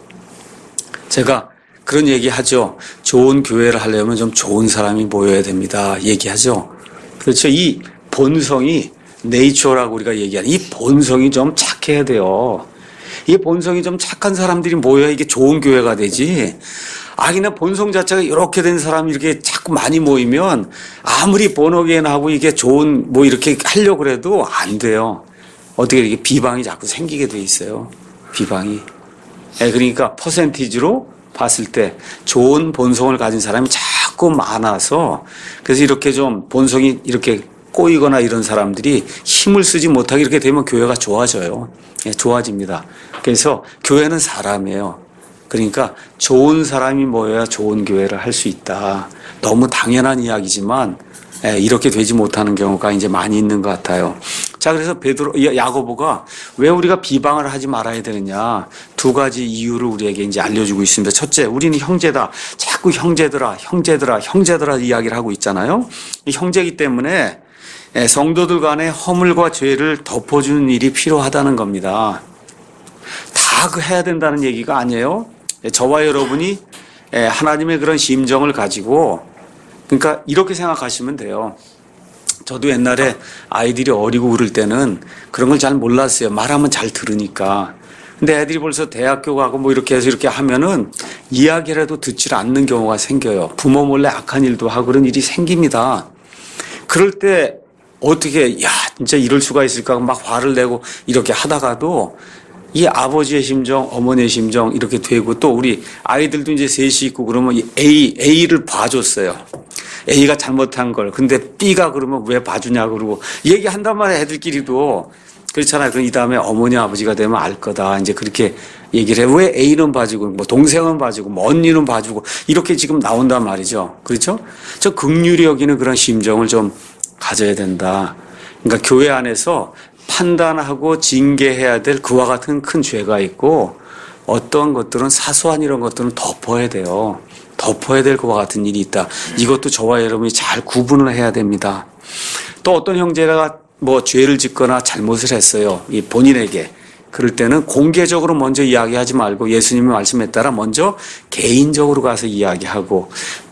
제가 그런 얘기하죠. 좋은 교회를 하려면 좀 좋은 사람이 모여야 됩니다. 얘기하죠. 그렇죠. 이 본성이, 네이처라고 우리가 얘기하는 이 본성이 좀 착해야 돼요. 이 본성이 좀 착한 사람들이 모여야 이게 좋은 교회가 되지. 그냥 본성 자체가 이렇게 된 사람이 이렇게 자꾸 많이 모이면 아무리 본어게인하고 이게 좋은 뭐 이렇게 하려고 그래도 안 돼요. 어떻게 이게 비방이 자꾸 생기게 돼 있어요. 비방이. 그러니까 퍼센티지로 봤을 때 좋은 본성을 가진 사람이 자꾸 많아서, 그래서 이렇게 좀 본성이 이렇게 꼬이거나 이런 사람들이 힘을 쓰지 못하게 이렇게 되면 교회가 좋아져요. 좋아집니다. 그래서 교회는 사람이에요. 그러니까 좋은 사람이 모여야 좋은 교회를 할 수 있다. 너무 당연한 이야기지만 이렇게 되지 못하는 경우가 이제 많이 있는 것 같아요. 자, 그래서 야고보가 왜 우리가 비방을 하지 말아야 되느냐, 두 가지 이유를 우리에게 이제 알려주고 있습니다. 첫째, 우리는 형제다. 자꾸 형제들아 이야기를 하고 있잖아요. 이 형제이기 때문에 성도들 간의 허물과 죄를 덮어주는 일이 필요하다는 겁니다. 다 해야 된다는 얘기가 아니에요. 저와 여러분이 하나님의 그런 심정을 가지고, 그러니까 이렇게 생각하시면 돼요. 저도 옛날에 아이들이 어리고 그럴 때는 그런 걸 잘 몰랐어요. 말하면 잘 들으니까. 근데 애들이 벌써 대학교 가고 뭐 이렇게 해서 이렇게 하면은 이야기라도 듣질 않는 경우가 생겨요. 부모 몰래 악한 일도 하고 그런 일이 생깁니다. 그럴 때 어떻게, 진짜 이럴 수가 있을까 막 화를 내고 이렇게 하다가도 이 아버지의 심정, 어머니의 심정 이렇게 되고, 또 우리 아이들도 이제 셋이 있고 그러면 이 A를 봐줬어요. A가 잘못한 걸. 근데 B가 그러면 왜 봐주냐고 그러고 얘기한단 말이에요. 애들끼리도. 그렇잖아요. 그럼 이 다음에 어머니, 아버지가 되면 알 거다. 이제 그렇게 얘기를 해. 왜 A는 봐주고, 뭐 동생은 봐주고, 뭐 언니는 봐주고, 이렇게 지금 나온단 말이죠. 그렇죠? 저 긍휼히 여기는 그런 심정을 좀 가져야 된다. 그러니까 교회 안에서 판단하고 징계해야 될 그와 같은 큰 죄가 있고, 어떤 것들은 사소한 이런 것들은 덮어야 돼요. 덮어야 될 것과 같은 일이 있다. 이것도 저와 여러분이 잘 구분을 해야 됩니다. 또 어떤 형제가 뭐 죄를 짓거나 잘못을 했어요. 이 본인에게. 그럴 때는 공개적으로 먼저 이야기하지 말고 예수님의 말씀에 따라 먼저 개인적으로 가서 이야기하고,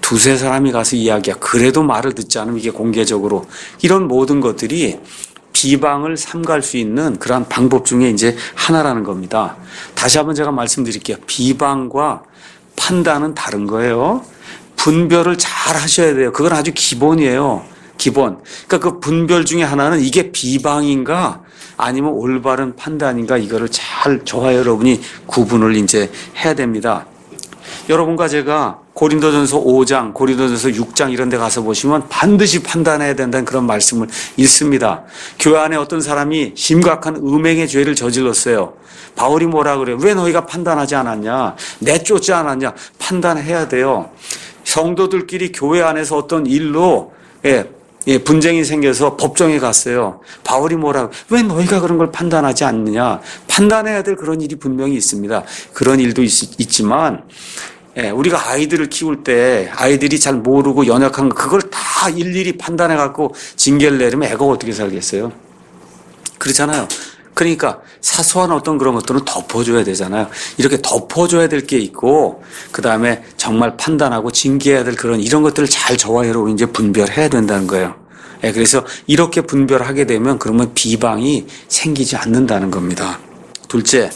두세 사람이 가서 이야기야. 그래도 말을 듣지 않으면 이게 공개적으로. 이런 모든 것들이 비방을 삼갈 수 있는 그러한 방법 중에 이제 하나라는 겁니다. 다시 한번 제가 말씀드릴게요. 비방과 판단은 다른 거예요. 분별을 잘 하셔야 돼요. 그건 아주 기본이에요. 기본. 그러니까 그 분별 중에 하나는 이게 비방인가 아니면 올바른 판단인가 이거를 잘 저와 여러분이 구분을 이제 해야 됩니다. 여러분과 제가 고린도전서 5장, 고린도전서 6장 이런 데 가서 보시면 반드시 판단해야 된다는 그런 말씀을 읽습니다. 교회 안에 어떤 사람이 심각한 음행의 죄를 저질렀어요. 바울이 뭐라 그래요? 왜 너희가 판단하지 않았냐? 내쫓지 않았냐? 판단해야 돼요. 성도들끼리 교회 안에서 어떤 일로 분쟁이 생겨서 법정에 갔어요. 바울이 뭐라고? 왜 너희가 그런 걸 판단하지 않느냐? 판단해야 될 그런 일이 분명히 있습니다. 그런 일도 있지만 우리가 아이들을 키울 때 아이들이 잘 모르고 연약한 거 그걸 다 일일이 판단해 갖고 징계를 내리면 애가 어떻게 살겠어요? 그렇잖아요. 그러니까 사소한 어떤 그런 것들은 덮어줘야 되잖아요. 이렇게 덮어줘야 될 게 있고 그다음에 정말 판단하고 징계해야 될 그런 이런 것들을 잘 저와 여러분 이제 분별해야 된다는 거예요. 그래서 이렇게 분별하게 되면 그러면 비방이 생기지 않는다는 겁니다. 둘째,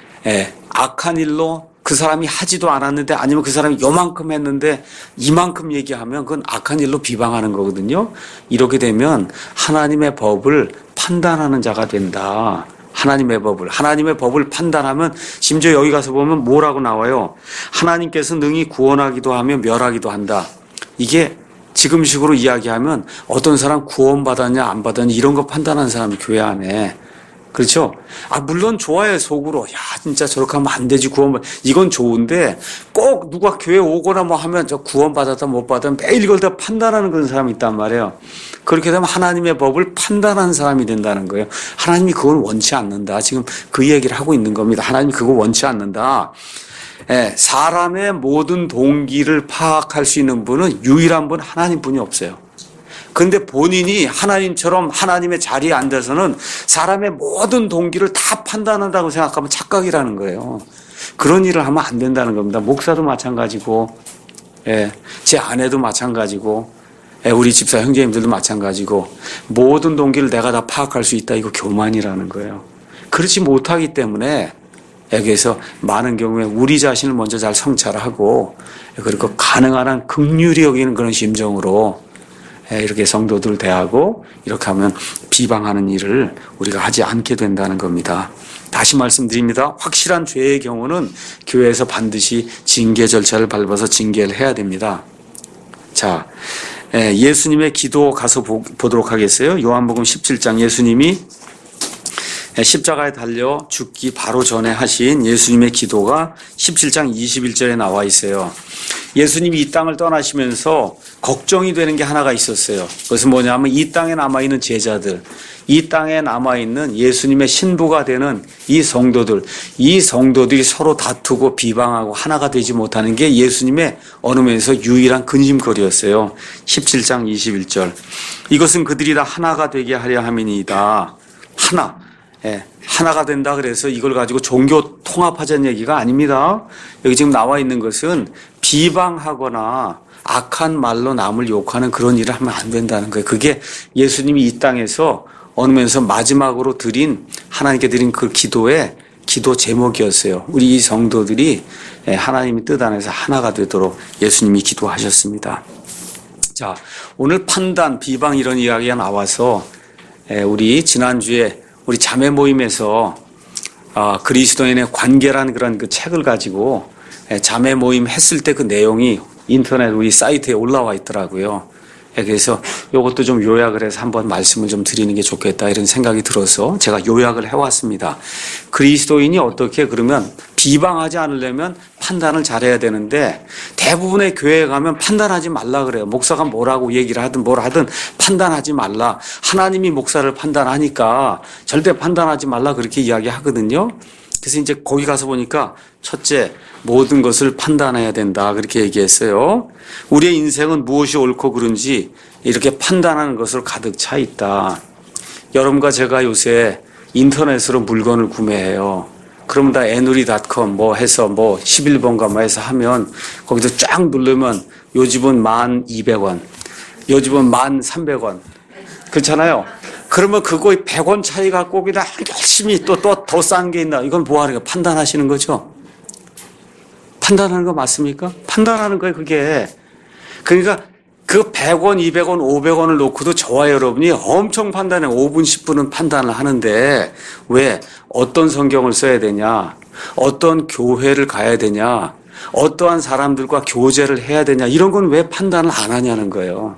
악한 일로 그 사람이 하지도 않았는데 아니면 그 사람이 요만큼 했는데 이만큼 얘기하면 그건 악한 일로 비방하는 거거든요. 이렇게 되면 하나님의 법을 판단하는 자가 된다. 하나님의 법을 판단하면 심지어 여기 가서 보면 뭐라고 나와요? 하나님께서 능히 구원하기도 하며 멸하기도 한다. 이게 지금식으로 이야기하면 어떤 사람 구원받았냐 안 받았냐 이런 거 판단하는 사람이 교회 안에 그렇죠? 물론 좋아요, 속으로. 야, 진짜 저렇게 하면 안 되지, 이건 좋은데, 꼭 누가 교회 오거나 뭐 하면 저 구원받았다, 못 받았다, 매일 이걸 다 판단하는 그런 사람이 있단 말이에요. 그렇게 되면 하나님의 법을 판단하는 사람이 된다는 거예요. 하나님이 그걸 원치 않는다. 지금 그 얘기를 하고 있는 겁니다. 하나님이 그거 원치 않는다. 사람의 모든 동기를 파악할 수 있는 분은 유일한 분 하나님 분이 없어요. 그런데 본인이 하나님처럼 하나님의 자리에 앉아서는 사람의 모든 동기를 다 판단한다고 생각하면 착각이라는 거예요. 그런 일을 하면 안 된다는 겁니다. 목사도 마찬가지고, 제 아내도 마찬가지고, 우리 집사 형제님들도 마찬가지고, 모든 동기를 내가 다 파악할 수 있다. 이거 교만이라는 거예요. 그렇지 못하기 때문에, 그래서 많은 경우에 우리 자신을 먼저 잘 성찰하고, 그리고 가능한 한 긍휼히 여기는 그런 심정으로, 이렇게 성도들 대하고 이렇게 하면 비방하는 일을 우리가 하지 않게 된다는 겁니다. 다시 말씀드립니다. 확실한 죄의 경우는 교회에서 반드시 징계 절차를 밟아서 징계를 해야 됩니다. 자, 예수님의 기도 가서 보도록 하겠어요. 요한복음 17장 예수님이 십자가에 달려 죽기 바로 전에 하신 예수님의 기도가 17장 21절에 나와 있어요. 예수님이 이 땅을 떠나시면서 걱정이 되는 게 하나가 있었어요. 그것은 뭐냐면 이 땅에 남아있는 제자들, 이 땅에 남아있는 예수님의 신부가 되는 이 성도들이 서로 다투고 비방하고 하나가 되지 못하는 게 예수님의 어느 면에서 유일한 근심거리였어요. 17장 21절. 이것은 그들이 다 하나가 되게 하려 함이니이다. 하나가 된다 그래서 이걸 가지고 종교 통합하자는 얘기가 아닙니다. 여기 지금 나와 있는 것은 비방하거나 악한 말로 남을 욕하는 그런 일을 하면 안 된다는 거예요. 그게 예수님이 이 땅에서 어느 면에서 마지막으로 하나님께 드린 그 기도의 기도 제목이었어요. 우리 이 성도들이 하나님의 뜻 안에서 하나가 되도록 예수님이 기도하셨습니다. 자, 오늘 판단, 비방 이런 이야기가 나와서 우리 지난주에 우리 자매 모임에서 그리스도인의 관계라는 그런 그 책을 가지고 자매 모임 했을 때 그 내용이 인터넷 우리 사이트에 올라와 있더라고요. 그래서 이것도 좀 요약을 해서 한번 말씀을 좀 드리는 게 좋겠다 이런 생각이 들어서 제가 요약을 해왔습니다. 그리스도인이 어떻게 그러면 비방하지 않으려면 판단을 잘해야 되는데 대부분의 교회에 가면 판단하지 말라 그래요. 목사가 뭐라고 얘기를 하든 뭘 하든 판단하지 말라. 하나님이 목사를 판단하니까 절대 판단하지 말라 그렇게 이야기하거든요. 그래서 이제 거기 가서 보니까 첫째, 모든 것을 판단해야 된다 그렇게 얘기했어요. 우리의 인생은 무엇이 옳고 그른지 이렇게 판단하는 것으로 가득 차 있다. 여러분과 제가 요새 인터넷으로 물건을 구매해요. 그러면 다 애누리.com 뭐 해서 뭐 11번가 뭐 해서 하면 거기서 쫙 누르면 요 집은 1,200원, 요 집은 1,300원. 그렇잖아요. 그러면 그거 100원 차이 갖고 그냥 열심히 또 더 싼 게 있나. 이건 뭐 하는 거예요? 판단하시는 거죠? 판단하는 거 맞습니까? 판단하는 거예요, 그게. 그러니까 그 100원, 200원, 500원을 놓고도 저와 여러분이 엄청 판단해. 5분, 10분은 판단을 하는데 왜? 어떤 성경을 써야 되냐? 어떤 교회를 가야 되냐? 어떠한 사람들과 교제를 해야 되냐? 이런 건 왜 판단을 안 하냐는 거예요.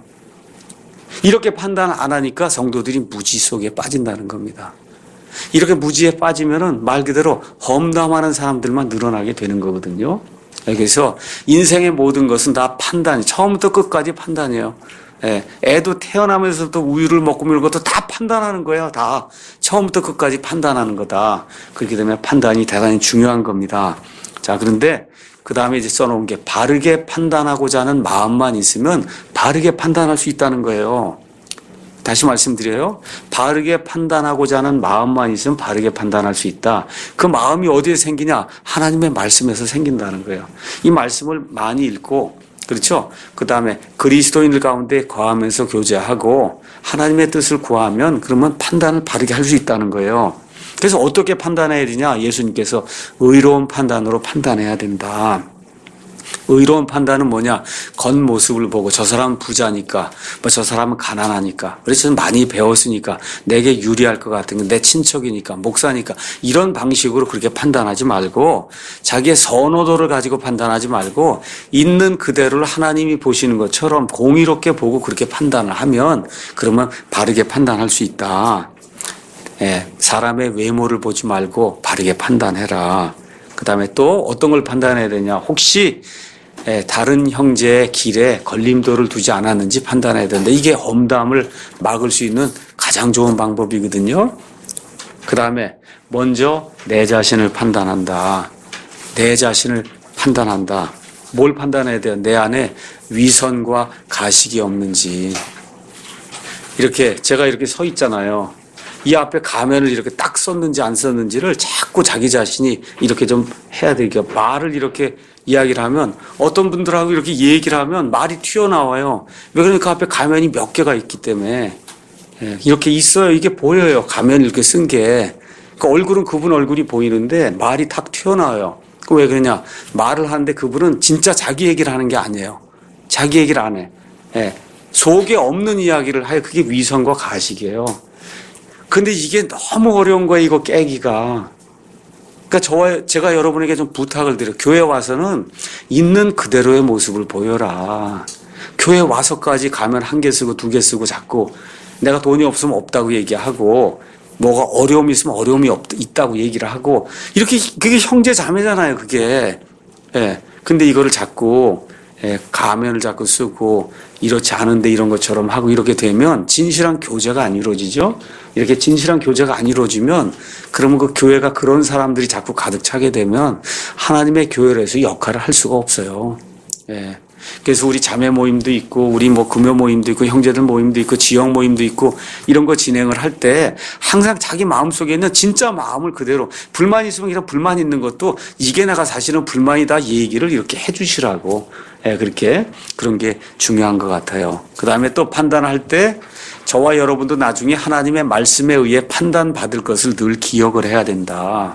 이렇게 판단을 안 하니까 성도들이 무지 속에 빠진다는 겁니다. 이렇게 무지에 빠지면은 말 그대로 험담하는 사람들만 늘어나게 되는 거거든요. 그래서 인생의 모든 것은 다 판단이, 처음부터 끝까지 판단이에요. 애도 태어나면서부터 우유를 먹고 이런 것도 다 판단하는 거예요. 다 처음부터 끝까지 판단하는 거다. 그렇기 때문에 판단이 대단히 중요한 겁니다. 자, 그런데 그 다음에 이제 써놓은 게 바르게 판단하고자 하는 마음만 있으면 바르게 판단할 수 있다는 거예요. 다시 말씀드려요. 바르게 판단하고자 하는 마음만 있으면 바르게 판단할 수 있다. 그 마음이 어디에 생기냐? 하나님의 말씀에서 생긴다는 거예요. 이 말씀을 많이 읽고, 그렇죠? 그 다음에 그리스도인들 가운데 거하면서 교제하고 하나님의 뜻을 구하면 그러면 판단을 바르게 할 수 있다는 거예요. 그래서 어떻게 판단해야 되냐? 예수님께서 의로운 판단으로 판단해야 된다. 의로운 판단은 뭐냐? 겉모습을 보고 저 사람은 부자니까, 뭐 저 사람은 가난하니까, 그래서 많이 배웠으니까, 내게 유리할 것 같은 게 내 친척이니까, 목사니까, 이런 방식으로 그렇게 판단하지 말고, 자기의 선호도를 가지고 판단하지 말고, 있는 그대로를 하나님이 보시는 것처럼 공의롭게 보고 그렇게 판단을 하면, 그러면 바르게 판단할 수 있다. 사람의 외모를 보지 말고 바르게 판단해라. 그 다음에 또 어떤 걸 판단해야 되냐? 혹시 다른 형제의 길에 걸림돌을 두지 않았는지 판단해야 되는데 이게 험담을 막을 수 있는 가장 좋은 방법이거든요. 그 다음에 먼저 내 자신을 판단한다. 내 자신을 판단한다. 뭘 판단해야 돼요? 내 안에 위선과 가식이 없는지. 이렇게 제가 이렇게 서 있잖아요. 이 앞에 가면을 이렇게 딱 썼는지 안 썼는지를 자꾸 자기 자신이 이렇게 좀 해야 되니까 말을 이렇게 이야기를 하면 어떤 분들하고 이렇게 얘기를 하면 말이 튀어나와요. 왜 그러니까 앞에 가면이 몇 개가 있기 때문에 이렇게 있어요. 이게 보여요. 가면 이렇게 쓴 게. 그러니까 얼굴은 그분 얼굴이 보이는데 말이 탁 튀어나와요. 왜 그러냐? 말을 하는데 그분은 진짜 자기 얘기를 하는 게 아니에요. 자기 얘기를 안 해. 속에 없는 이야기를 하여 그게 위선과 가식이에요. 근데 이게 너무 어려운 거예요, 이거 깨기가. 그러니까 제가 여러분에게 좀 부탁을 드려요. 교회 와서는 있는 그대로의 모습을 보여라. 교회 와서까지 가면 1개 쓰고 2개 쓰고 자꾸 내가 돈이 없으면 없다고 얘기하고 뭐가 어려움이 있으면 어려움이 있다고 얘기를 하고 이렇게 그게 형제 자매잖아요, 그게. 근데 이거를 자꾸 가면을 자꾸 쓰고 이렇지 않은데 이런 것처럼 하고 이렇게 되면 진실한 교제가 안 이루어지죠. 이렇게 진실한 교제가 안 이루어지면 그러면 그 교회가 그런 사람들이 자꾸 가득 차게 되면 하나님의 교회에서 역할을 할 수가 없어요. 그래서 우리 자매 모임도 있고 우리 뭐 금요 모임도 있고 형제들 모임도 있고 지역 모임도 있고 이런 거 진행을 할 때 항상 자기 마음속에 있는 진짜 마음을 그대로 불만 있으면 이런 불만 있는 것도 이게 내가 사실은 불만이다 얘기를 이렇게 해 주시라고 그렇게 그런 게 중요한 것 같아요. 그 다음에 또 판단할 때 저와 여러분도 나중에 하나님의 말씀에 의해 판단받을 것을 늘 기억을 해야 된다.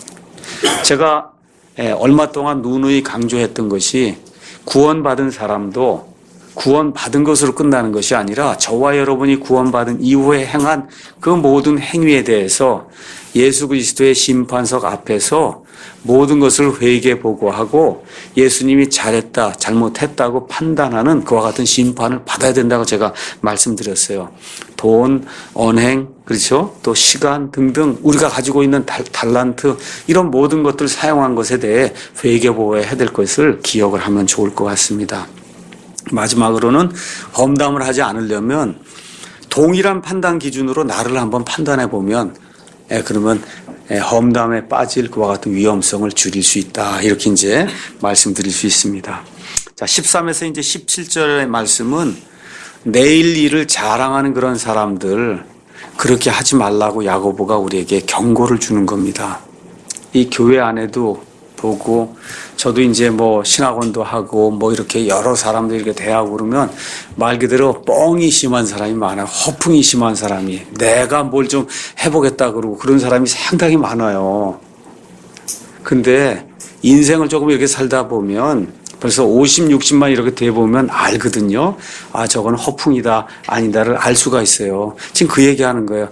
제가 얼마 동안 누누이 강조했던 것이 구원받은 사람도 구원받은 것으로 끝나는 것이 아니라 저와 여러분이 구원받은 이후에 행한 그 모든 행위에 대해서 예수 그리스도의 심판석 앞에서 모든 것을 회개 보고하고 예수님이 잘했다, 잘못했다고 판단하는 그와 같은 심판을 받아야 된다고 제가 말씀드렸어요. 돈, 언행, 그렇죠? 또 시간 등등 우리가 가지고 있는 달란트 이런 모든 것들을 사용한 것에 대해 회개 보고해야 될 것을 기억을 하면 좋을 것 같습니다. 마지막으로는 험담을 하지 않으려면 동일한 판단 기준으로 나를 한번 판단해 보면 그러면 험담에 빠질 그와 같은 위험성을 줄일 수 있다. 이렇게 이제 말씀드릴 수 있습니다. 자, 13에서 이제 17절의 말씀은 내일 일을 자랑하는 그런 사람들 그렇게 하지 말라고 야고보가 우리에게 경고를 주는 겁니다. 이 교회 안에도 보고 저도 이제 뭐 신학원도 하고 뭐 이렇게 여러 사람들 이렇게 대하고 그러면 말 그대로 뻥이 심한 사람이 많아요. 허풍이 심한 사람이. 내가 뭘 좀 해보겠다 그러고 그런 사람이 상당히 많아요. 근데 인생을 조금 이렇게 살다 보면 벌써 50, 60만 이렇게 돼 보면 알거든요. 아, 저건 허풍이다, 아니다를 알 수가 있어요. 지금 그 얘기하는 거예요.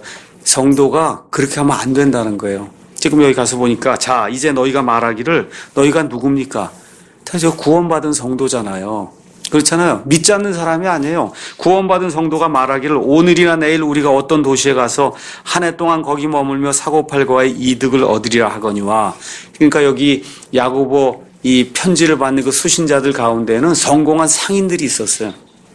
성도가 그렇게 하면 안 된다는 거예요. 지금 여기 가서 보니까 자, 이제 너희가 말하기를 너희가 누굽니까? 저 구원받은 성도잖아요. 그렇잖아요. 믿지 않는 사람이 아니에요. 구원받은 성도가 말하기를 오늘이나 내일 우리가 어떤 도시에 가서 한 해 동안 거기 머물며 사고팔고의 이득을 얻으리라 하거니와. 그러니까 여기 야고보 이 편지를 받는 그 수신자들 가운데는 성공한 상인들이 있었어요.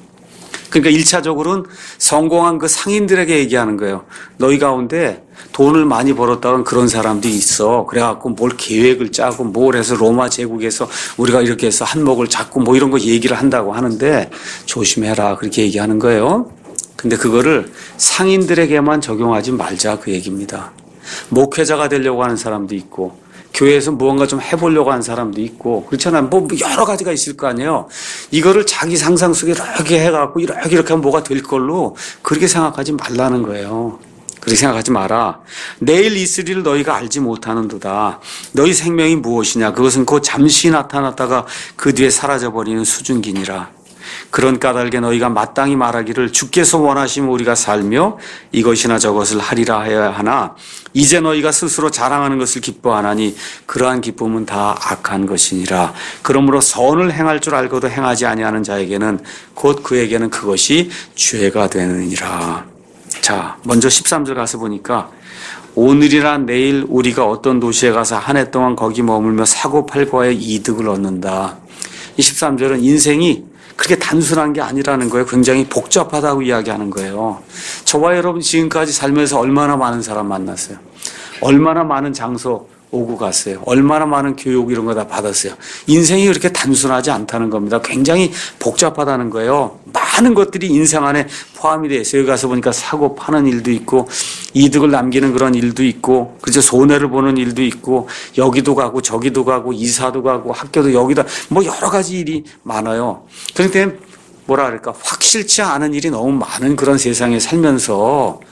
그러니까 1차적으로는 성공한 그 상인들에게 얘기하는 거예요. 너희 가운데 돈을 많이 벌었다는 그런 사람들이 있어. 그래갖고 뭘 계획을 짜고 뭘 해서 로마 제국에서 우리가 이렇게 해서 한몫을 잡고 뭐 이런 거 얘기를 한다고 하는데 조심해라. 그렇게 얘기하는 거예요. 근데 그거를 상인들에게만 적용하지 말자 그 얘기입니다. 목회자가 되려고 하는 사람도 있고 교회에서 무언가 좀 해보려고 하는 사람도 있고 그렇잖아요. 뭐 여러 가지가 있을 거 아니에요. 이거를 자기 상상 속에 이렇게 해갖고 이렇게 하면 뭐가 될 걸로 그렇게 생각하지 말라는 거예요. 그렇게 생각하지 마라. 내일 있으리를 너희가 알지 못하는도다. 너희 생명이 무엇이냐. 그것은 곧 잠시 나타났다가 그 뒤에 사라져버리는 수증기니라. 그런 까닭에 너희가 마땅히 말하기를 주께서 원하시면 우리가 살며 이것이나 저것을 하리라 해야 하나 이제 너희가 스스로 자랑하는 것을 기뻐하나니 그러한 기쁨은 다 악한 것이니라. 그러므로 선을 행할 줄 알고도 행하지 아니하는 자에게는 곧 그에게는 그것이 죄가 되느니라. 자, 먼저 13절 가서 보니까 오늘이나 내일 우리가 어떤 도시에 가서 한 해 동안 거기 머물며 사고팔고의 이득을 얻는다. 이 13절은 인생이 그렇게 단순한 게 아니라는 거예요. 굉장히 복잡하다고 이야기하는 거예요. 저와 여러분 지금까지 살면서 얼마나 많은 사람 만났어요. 얼마나 많은 장소 오고 갔어요. 얼마나 많은 교육 이런 거 다 받았어요. 인생이 그렇게 단순하지 않다는 겁니다. 굉장히 복잡하다는 거예요. 많은 것들이 인생 안에 포함이 되어 있어요. 여기 가서 보니까 사고 파는 일도 있고 이득을 남기는 그런 일도 있고 그죠, 손해를 보는 일도 있고 여기도 가고 저기도 가고 이사도 가고 학교도 여기다 뭐 여러 가지 일이 많아요. 그런데 뭐라 그럴까 확실치 않은 일이 너무 많은 그런 세상에 살면서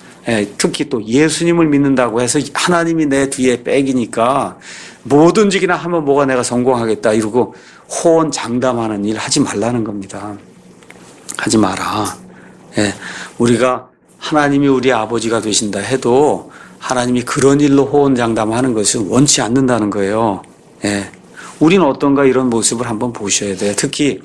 특히 또 예수님을 믿는다고 해서 하나님이 내 뒤에 백이니까 뭐든지 그냥 하면 뭐가 내가 성공하겠다 이러고 호언장담하는 일 하지 말라는 겁니다. 하지 마라. 우리가 하나님이 우리 아버지가 되신다 해도 하나님이 그런 일로 호언장담하는 것은 원치 않는다는 거예요. 우리는 어떤가 이런 모습을 한번 보셔야 돼요. 특히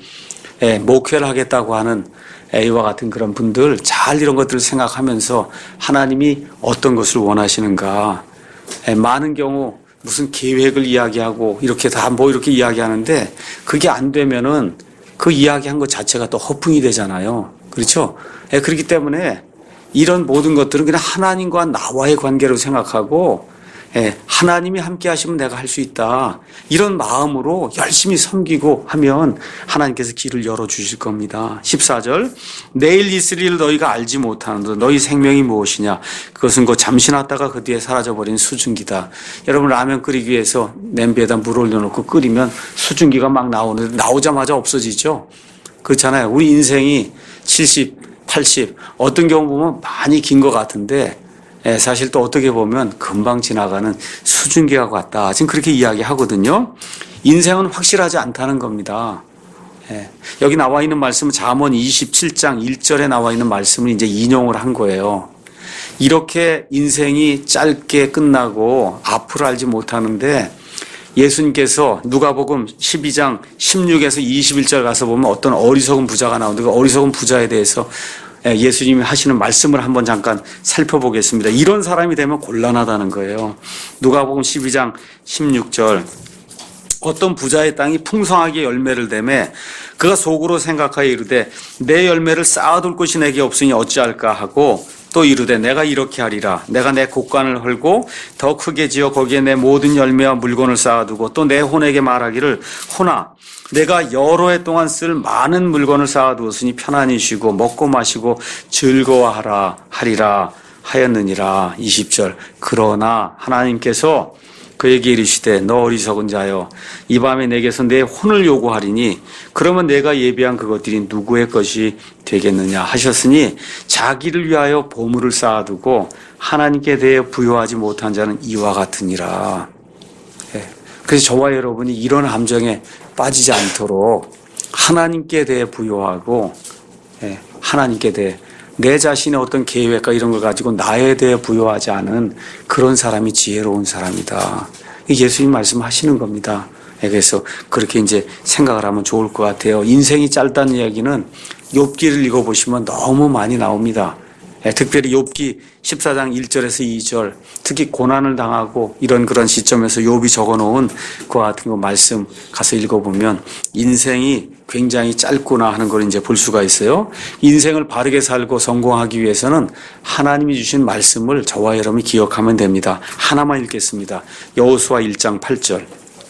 목회를 하겠다고 하는 A와 같은 그런 분들 잘 이런 것들을 생각하면서 하나님이 어떤 것을 원하시는가. 많은 경우 무슨 계획을 이야기하고 이렇게 다 뭐 이렇게 이야기하는데 그게 안 되면은 그 이야기한 것 자체가 또 허풍이 되잖아요. 그렇죠? 그렇기 때문에 이런 모든 것들은 그냥 하나님과 나와의 관계로 생각하고 하나님이 함께 하시면 내가 할 수 있다. 이런 마음으로 열심히 섬기고 하면 하나님께서 길을 열어주실 겁니다. 14절 내일 있으리를 너희가 알지 못하는데 너희 생명이 무엇이냐. 그것은 곧 잠시 났다가 그 뒤에 사라져버린 수증기다. 여러분 라면 끓이기 위해서 냄비에다 물 올려놓고 끓이면 수증기가 막 나오는데 나오자마자 없어지죠. 그렇잖아요. 우리 인생이 70, 80 어떤 경우 보면 많이 긴 것 같은데 사실 또 어떻게 보면 금방 지나가는 수증기와 같다. 지금 그렇게 이야기하거든요. 인생은 확실하지 않다는 겁니다. 여기 나와 있는 말씀은 잠언 27장 1절에 나와 있는 말씀을 이제 인용을 한 거예요. 이렇게 인생이 짧게 끝나고 앞을 알지 못하는데 예수님께서 누가복음 12장 16에서 21절 가서 보면 어떤 어리석은 부자가 나오는데 그 어리석은 부자에 대해서 예수님이 하시는 말씀을 한번 잠깐 살펴보겠습니다. 이런 사람이 되면 곤란하다는 거예요. 누가복음 12장 16절 어떤 부자의 땅이 풍성하게 열매를 대매 그가 속으로 생각하여 이르되 내 열매를 쌓아둘 곳이 내게 없으니 어찌할까 하고 또 이르되 내가 이렇게 하리라. 내가 내 곳간을 헐고 더 크게 지어 거기에 내 모든 열매와 물건을 쌓아두고 또 내 혼에게 말하기를 혼아 내가 여러 해 동안 쓸 많은 물건을 쌓아두었으니 편안히 쉬고 먹고 마시고 즐거워하라 하리라 하였느니라. 20절 그러나 하나님께서 그에게 이르시되 너 어리석은 자여 이 밤에 내게서 내 혼을 요구하리니 그러면 내가 예비한 그것들이 누구의 것이 되겠느냐 하셨으니 자기를 위하여 보물을 쌓아두고 하나님께 대해 부여하지 못한 자는 이와 같으니라. 그래서 저와 여러분이 이런 함정에 빠지지 않도록 하나님께 대해 부여하고 하나님께 대해 내 자신의 어떤 계획과 이런 걸 가지고 나에 대해 부여하지 않은 그런 사람이 지혜로운 사람이다. 예수님 말씀하시는 겁니다. 그래서 그렇게 이제 생각을 하면 좋을 것 같아요. 인생이 짧다는 이야기는 욥기를 읽어보시면 너무 많이 나옵니다. 특별히 욥기 14장 1절에서 2절 특히 고난을 당하고 이런 그런 시점에서 욥이 적어놓은 그와 같은 거 말씀 가서 읽어보면 인생이 굉장히 짧구나 하는 걸 이제 볼 수가 있어요. 인생을 바르게 살고 성공하기 위해서는 하나님이 주신 말씀을 저와 여러분이 기억하면 됩니다. 하나만 읽겠습니다. 여호수아 1장 8절.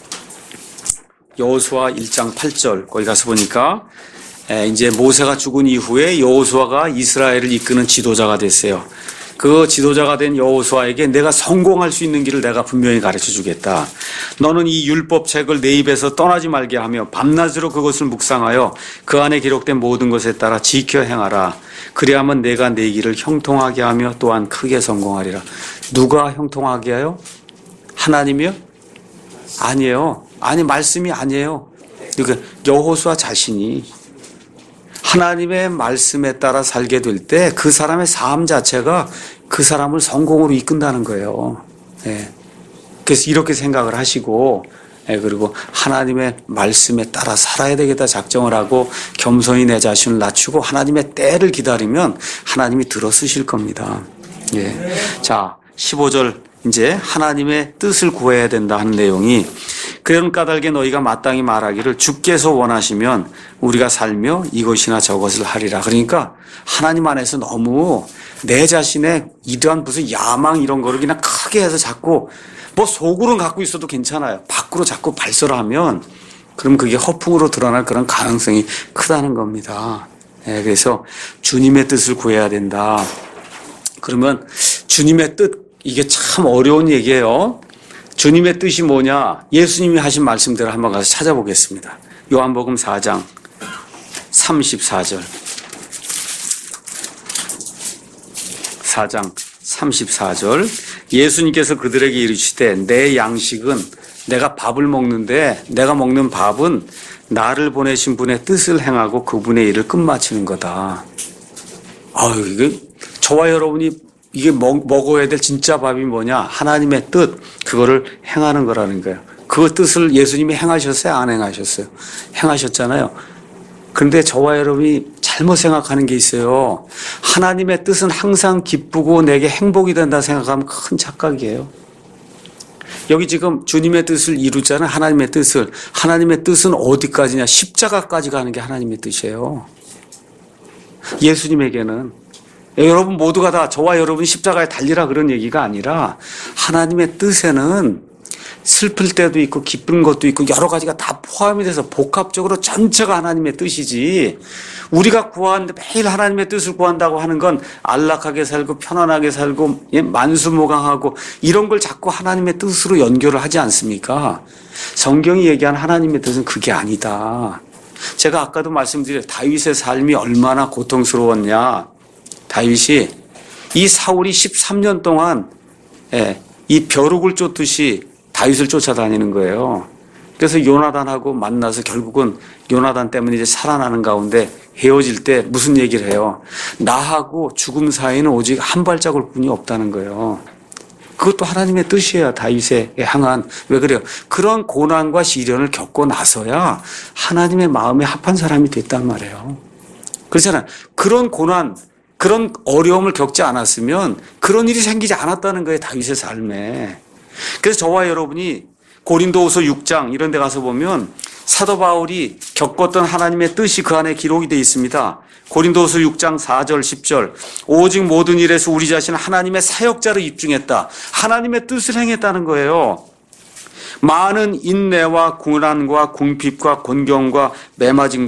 여호수아 1장 8절 거기 가서 보니까 이제 모세가 죽은 이후에 여호수아가 이스라엘을 이끄는 지도자가 됐어요. 그 지도자가 된 여호수아에게 내가 성공할 수 있는 길을 내가 분명히 가르쳐 주겠다. 너는 이 율법책을 내 입에서 떠나지 말게 하며 밤낮으로 그것을 묵상하여 그 안에 기록된 모든 것에 따라 지켜 행하라. 그리하면 내가 내 길을 형통하게 하며 또한 크게 성공하리라. 누가 형통하게 해요? 하나님이요? 아니에요. 아니 말씀이 아니에요. 그러니까 여호수아 자신이 하나님의 말씀에 따라 살게 될 때 그 사람의 삶 자체가 그 사람을 성공으로 이끈다는 거예요. 그래서 이렇게 생각을 하시고 그리고 하나님의 말씀에 따라 살아야 되겠다 작정을 하고 겸손히 내 자신을 낮추고 하나님의 때를 기다리면 하나님이 들어쓰실 겁니다. 자, 15절 이제 하나님의 뜻을 구해야 된다 하는 내용이 그런 까닭에 너희가 마땅히 말하기를 주께서 원하시면 우리가 살며 이것이나 저것을 하리라. 그러니까 하나님 안에서 너무 내 자신의 이러한 무슨 야망 이런 거를 그냥 크게 해서 자꾸 뭐 속으로는 갖고 있어도 괜찮아요. 밖으로 자꾸 발설을 하면 그럼 그게 허풍으로 드러날 그런 가능성이 크다는 겁니다. 그래서 주님의 뜻을 구해야 된다. 그러면 주님의 뜻 이게 참 어려운 얘기예요. 주님의 뜻이 뭐냐? 예수님이 하신 말씀대로 한번 가서 찾아보겠습니다. 요한복음 4장 34절. 4장 34절. 예수님께서 그들에게 이르시되 내 양식은 내가 밥을 먹는데 내가 먹는 밥은 나를 보내신 분의 뜻을 행하고 그분의 일을 끝마치는 거다. 아유, 이게 저와 여러분이 이게 먹어야 될 진짜 밥이 뭐냐? 하나님의 뜻, 그거를 행하는 거라는 거예요. 그 뜻을 예수님이 행하셨어요? 안 행하셨어요? 행하셨잖아요. 그런데 저와 여러분이 잘못 생각하는 게 있어요. 하나님의 뜻은 항상 기쁘고 내게 행복이 된다 생각하면 큰 착각이에요. 여기 지금 주님의 뜻을 이루잖아요. 하나님의 뜻을. 하나님의 뜻은 어디까지냐? 십자가까지 가는 게 하나님의 뜻이에요. 예수님에게는 여러분 모두가 다 저와 여러분이 십자가에 달리라 그런 얘기가 아니라 하나님의 뜻에는 슬플 때도 있고 기쁜 것도 있고 여러 가지가 다 포함이 돼서 복합적으로 전체가 하나님의 뜻이지 우리가 구하는데 매일 하나님의 뜻을 구한다고 하는 건 안락하게 살고 편안하게 살고 만수무강하고 이런 걸 자꾸 하나님의 뜻으로 연결을 하지 않습니까? 성경이 얘기한 하나님의 뜻은 그게 아니다. 제가 아까도 말씀드린 다윗의 삶이 얼마나 고통스러웠냐. 다윗이 이 사울이 13년 동안 이 벼룩을 쫓듯이 다윗을 쫓아다니는 거예요. 그래서 요나단하고 만나서 결국은 요나단 때문에 이제 살아나는 가운데 헤어질 때 무슨 얘기를 해요? 나하고 죽음 사이는 오직 한 발자국뿐이 없다는 거예요. 그것도 하나님의 뜻이에요. 다윗에 향한. 왜 그래요? 그런 고난과 시련을 겪고 나서야 하나님의 마음에 합한 사람이 됐단 말이에요. 그렇잖아요. 그런 고난 그런 어려움을 겪지 않았으면 그런 일이 생기지 않았다는 거예요. 다윗의 삶에. 그래서 저와 여러분이 고린도후서 6장 이런 데 가서 보면 사도 바울이 겪었던 하나님의 뜻이 그 안에 기록이 되어 있습니다. 고린도후서 6장 4절 10절 오직 모든 일에서 우리 자신은 하나님의 사역자로 입증했다. 하나님의 뜻을 행했다는 거예요. 많은 인내와 고난과 궁핍과 곤경과 매맞음과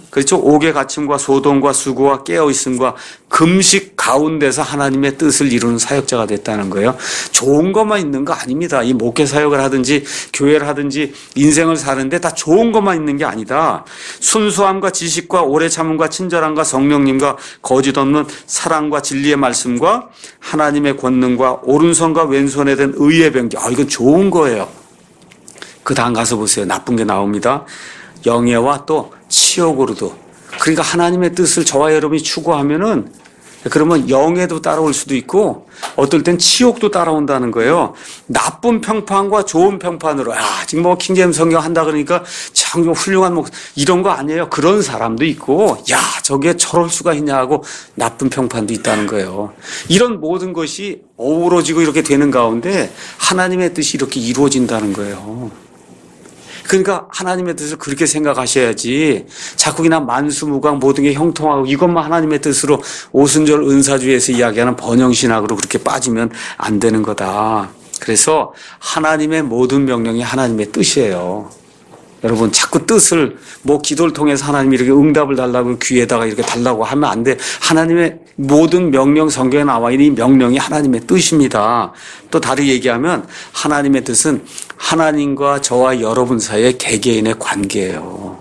그렇죠? 옥의 갇힘과 소동과 수고와 깨어있음과 금식 가운데서 하나님의 뜻을 이루는 사역자가 됐다는 거예요. 좋은 것만 있는 거 아닙니다. 이 목회 사역을 하든지 교회를 하든지 인생을 사는데 다 좋은 것만 있는 게 아니다. 순수함과 지식과 오래 참음과 친절함과 성령님과 거짓 없는 사랑과 진리의 말씀과 하나님의 권능과 오른손과 왼손에 된 의의 병기. 이건 좋은 거예요. 그 다음 가서 보세요. 나쁜 게 나옵니다. 영예와 또 치욕으로도. 그러니까 하나님의 뜻을 저와 여러분이 추구하면은 그러면 영예도 따라올 수도 있고 어떨 땐 치욕도 따라온다는 거예요. 나쁜 평판과 좋은 평판으로 지금 뭐 킹제임스 성경 한다 그러니까 참 훌륭한 이런 거 아니에요. 그런 사람도 있고 저게 저럴 수가 있냐 하고 나쁜 평판도 있다는 거예요. 이런 모든 것이 어우러지고 이렇게 되는 가운데 하나님의 뜻이 이렇게 이루어진다는 거예요. 그러니까 하나님의 뜻을 그렇게 생각하셔야지 자꾸 그냥 만수무강 모든 게 형통하고 이것만 하나님의 뜻으로 오순절 은사주에서 이야기하는 번영신학으로 그렇게 빠지면 안 되는 거다. 그래서 하나님의 모든 명령이 하나님의 뜻이에요. 여러분 자꾸 뜻을 기도를 통해서 하나님이 이렇게 응답을 달라고 귀에다가 이렇게 달라고 하면 안 돼. 하나님의 모든 명령 성경에 나와 있는 이 명령이 하나님의 뜻입니다. 또 다르게 얘기하면 하나님의 뜻은 하나님과 저와 여러분 사이의 개개인의 관계예요.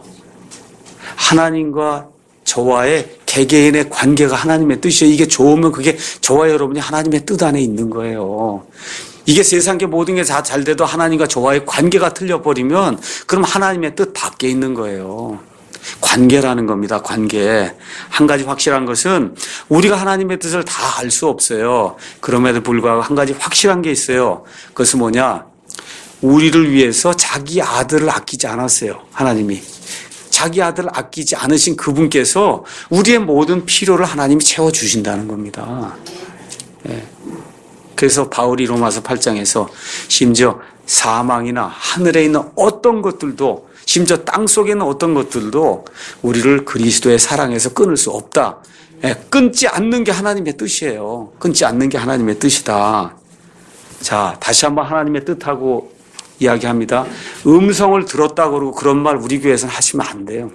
하나님과 저와의 개개인의 관계가 하나님의 뜻이에요. 이게 좋으면 그게 저와 여러분이 하나님의 뜻 안에 있는 거예요. 이게 세상의 모든 게 다 잘 돼도 하나님과 저와의 관계가 틀려버리면 그럼 하나님의 뜻 밖에 있는 거예요. 관계라는 겁니다. 관계. 한 가지 확실한 것은 우리가 하나님의 뜻을 다 알 수 없어요. 그럼에도 불구하고 한 가지 확실한 게 있어요. 그것은 뭐냐? 우리를 위해서 자기 아들을 아끼지 않았어요. 하나님이. 자기 아들을 아끼지 않으신 그분께서 우리의 모든 필요를 하나님이 채워주신다는 겁니다. 예. 그래서 바울이 로마서 8장에서 심지어 사망이나 하늘에 있는 어떤 것들도 심지어 땅 속에 있는 어떤 것들도 우리를 그리스도의 사랑에서 끊을 수 없다. 끊지 않는 게 하나님의 뜻이에요. 끊지 않는 게 하나님의 뜻이다. 자, 다시 한번 하나님의 뜻하고 이야기합니다. 음성을 들었다 그러고 그런 말 우리 교회에서는 하시면 안 돼요.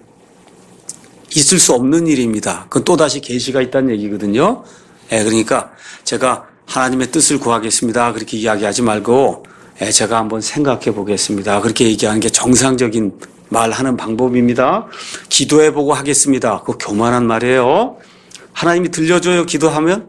있을 수 없는 일입니다. 그건 또다시 계시가 있다는 얘기거든요. 그러니까 제가 하나님의 뜻을 구하겠습니다. 그렇게 이야기하지 말고 제가 한번 생각해 보겠습니다. 그렇게 얘기하는 게 정상적인 말하는 방법입니다. 기도해 보고 하겠습니다. 그거 교만한 말이에요. 하나님이 들려줘요. 기도하면?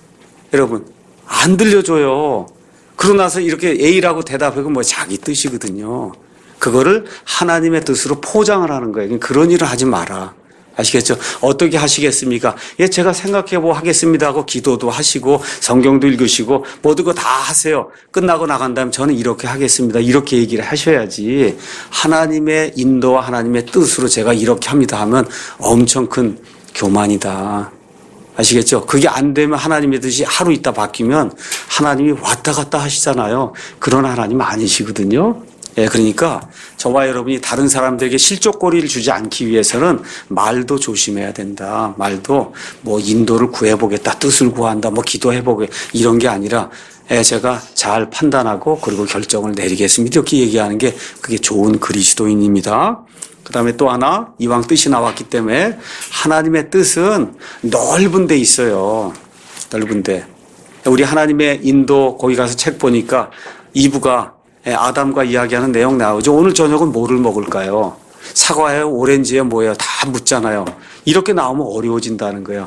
여러분 안 들려줘요. 그러고 나서 이렇게 A라고 대답하고 자기 뜻이거든요. 그거를 하나님의 뜻으로 포장을 하는 거예요. 그런 일을 하지 마라. 아시겠죠? 어떻게 하시겠습니까? 제가 생각해보고 하겠습니다 하고 기도도 하시고 성경도 읽으시고 모든 거 다 하세요. 끝나고 나간 다음에 저는 이렇게 하겠습니다. 이렇게 얘기를 하셔야지 하나님의 인도와 하나님의 뜻으로 제가 이렇게 합니다 하면 엄청 큰 교만이다. 아시겠죠? 그게 안 되면 하나님의 뜻이 하루 있다 바뀌면 하나님이 왔다 갔다 하시잖아요. 그런 하나님 아니시거든요. 그러니까 저와 여러분이 다른 사람들에게 실족거리를 주지 않기 위해서는 말도 조심해야 된다. 말도 인도를 구해보겠다. 뜻을 구한다. 기도해보게 이런 게 아니라 제가 잘 판단하고 그리고 결정을 내리겠습니다. 이렇게 얘기하는 게 그게 좋은 그리스도인입니다. 그 다음에 또 하나 이왕 뜻이 나왔기 때문에 하나님의 뜻은 넓은 데 있어요. 넓은 데. 우리 하나님의 인도 거기 가서 책 보니까 이브가 아담과 이야기하는 내용 나오죠. 오늘 저녁은 뭐를 먹을까요? 사과예요? 오렌지예요? 뭐예요? 다 묻잖아요. 이렇게 나오면 어려워진다는 거예요.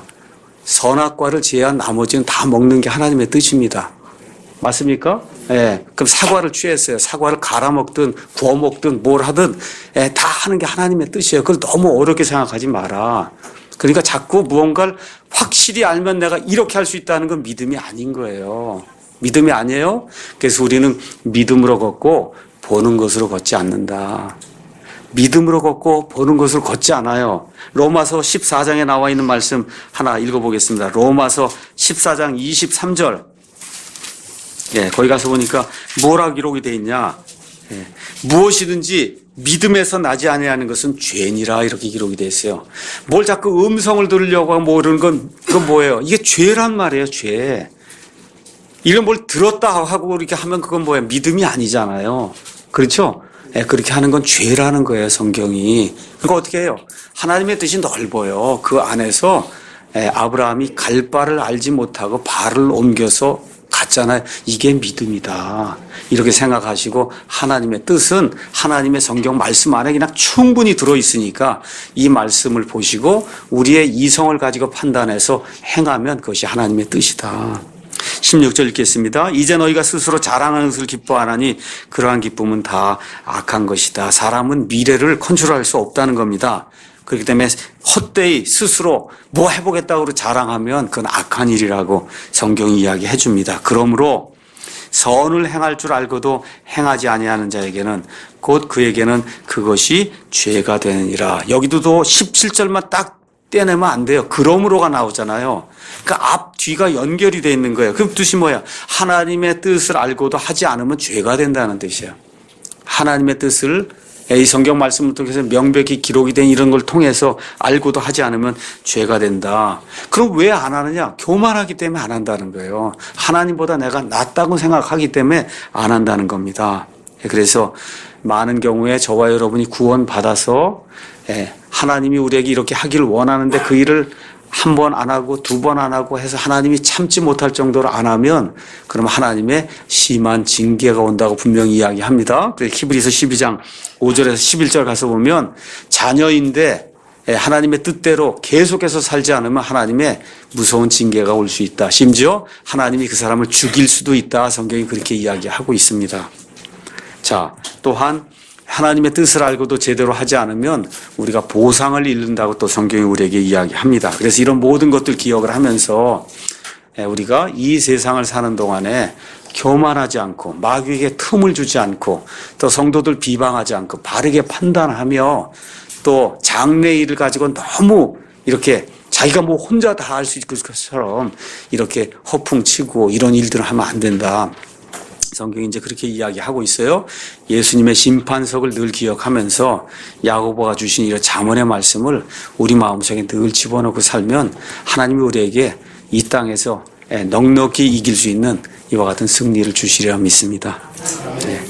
선악과를 제한 나머지는 다 먹는 게 하나님의 뜻입니다. 맞습니까? 그럼 사과를 취했어요. 사과를 갈아 먹든 구워 먹든 뭘 하든 다 하는 게 하나님의 뜻이에요. 그걸 너무 어렵게 생각하지 마라. 그러니까 자꾸 무언가를 확실히 알면 내가 이렇게 할 수 있다는 건 믿음이 아닌 거예요. 믿음이 아니에요. 그래서 우리는 믿음으로 걷고 보는 것으로 걷지 않는다. 믿음으로 걷고 보는 것으로 걷지 않아요. 로마서 14장에 나와 있는 말씀 하나 읽어보겠습니다. 로마서 14장 23절. 거기 가서 보니까 뭐라 기록이 되어 있냐. 무엇이든지 믿음에서 나지 아니하는 것은 죄니라 이렇게 기록이 되어 있어요. 뭘 자꾸 음성을 들으려고 하고 이런 건 그건 뭐예요? 이게 죄란 말이에요. 죄. 이런 뭘 들었다 하고 이렇게 하면 그건 뭐예요? 믿음이 아니잖아요. 그렇죠? 그렇게 하는 건 죄라는 거예요, 성경이. 그러니까 어떻게 해요? 하나님의 뜻이 넓어요. 그 안에서 아브라함이 갈 바를 알지 못하고 발을 옮겨서 갔잖아요. 이게 믿음이다. 이렇게 생각하시고 하나님의 뜻은 하나님의 성경 말씀 안에 그냥 충분히 들어있으니까 이 말씀을 보시고 우리의 이성을 가지고 판단해서 행하면 그것이 하나님의 뜻이다. 16절 읽겠습니다. 이제 너희가 스스로 자랑하는 것을 기뻐하나니 그러한 기쁨은 다 악한 것이다. 사람은 미래를 컨트롤할 수 없다는 겁니다. 그렇기 때문에 헛되이 스스로 뭐 해보겠다고 자랑하면 그건 악한 일이라고 성경이 이야기해 줍니다. 그러므로 선을 행할 줄 알고도 행하지 아니하는 자에게는 곧 그에게는 그것이 죄가 되느니라. 여기도 17절만 딱 떼내면 안 돼요. 그러므로가 나오잖아요. 그러니까 앞, 뒤가 연결이 돼 있는 거예요. 그럼 뜻이 뭐야? 하나님의 뜻을 알고도 하지 않으면 죄가 된다는 뜻이에요. 하나님의 뜻을 이 성경 말씀을 통해서 명백히 기록이 된 이런 걸 통해서 알고도 하지 않으면 죄가 된다. 그럼 왜 안 하느냐? 교만하기 때문에 안 한다는 거예요. 하나님보다 내가 낫다고 생각하기 때문에 안 한다는 겁니다. 그래서 많은 경우에 저와 여러분이 구원받아서 하나님이 우리에게 이렇게 하기를 원하는데 그 일을 한 번 안 하고 두 번 안 하고 해서 하나님이 참지 못할 정도로 안 하면 그럼 하나님의 심한 징계가 온다고 분명히 이야기합니다. 그래서 히브리서 12장 5절에서 11절 가서 보면 자녀인데 하나님의 뜻대로 계속해서 살지 않으면 하나님의 무서운 징계가 올 수 있다. 심지어 하나님이 그 사람을 죽일 수도 있다. 성경이 그렇게 이야기하고 있습니다. 자, 또한 하나님의 뜻을 알고도 제대로 하지 않으면 우리가 보상을 잃는다고 또 성경이 우리에게 이야기합니다. 그래서 이런 모든 것들 기억을 하면서 우리가 이 세상을 사는 동안에 교만하지 않고 마귀에게 틈을 주지 않고 또 성도들 비방하지 않고 바르게 판단하며 또 장래일을 가지고 너무 이렇게 자기가 뭐 혼자 다 할 수 있을 것처럼 이렇게 허풍치고 이런 일들을 하면 안 된다. 성경이 이제 그렇게 이야기하고 있어요. 예수님의 심판석을 늘 기억하면서 야고보가 주신 이런 잠언의 말씀을 우리 마음속에 늘 집어넣고 살면 하나님이 우리에게 이 땅에서 넉넉히 이길 수 있는 이와 같은 승리를 주시리라 믿습니다. 네.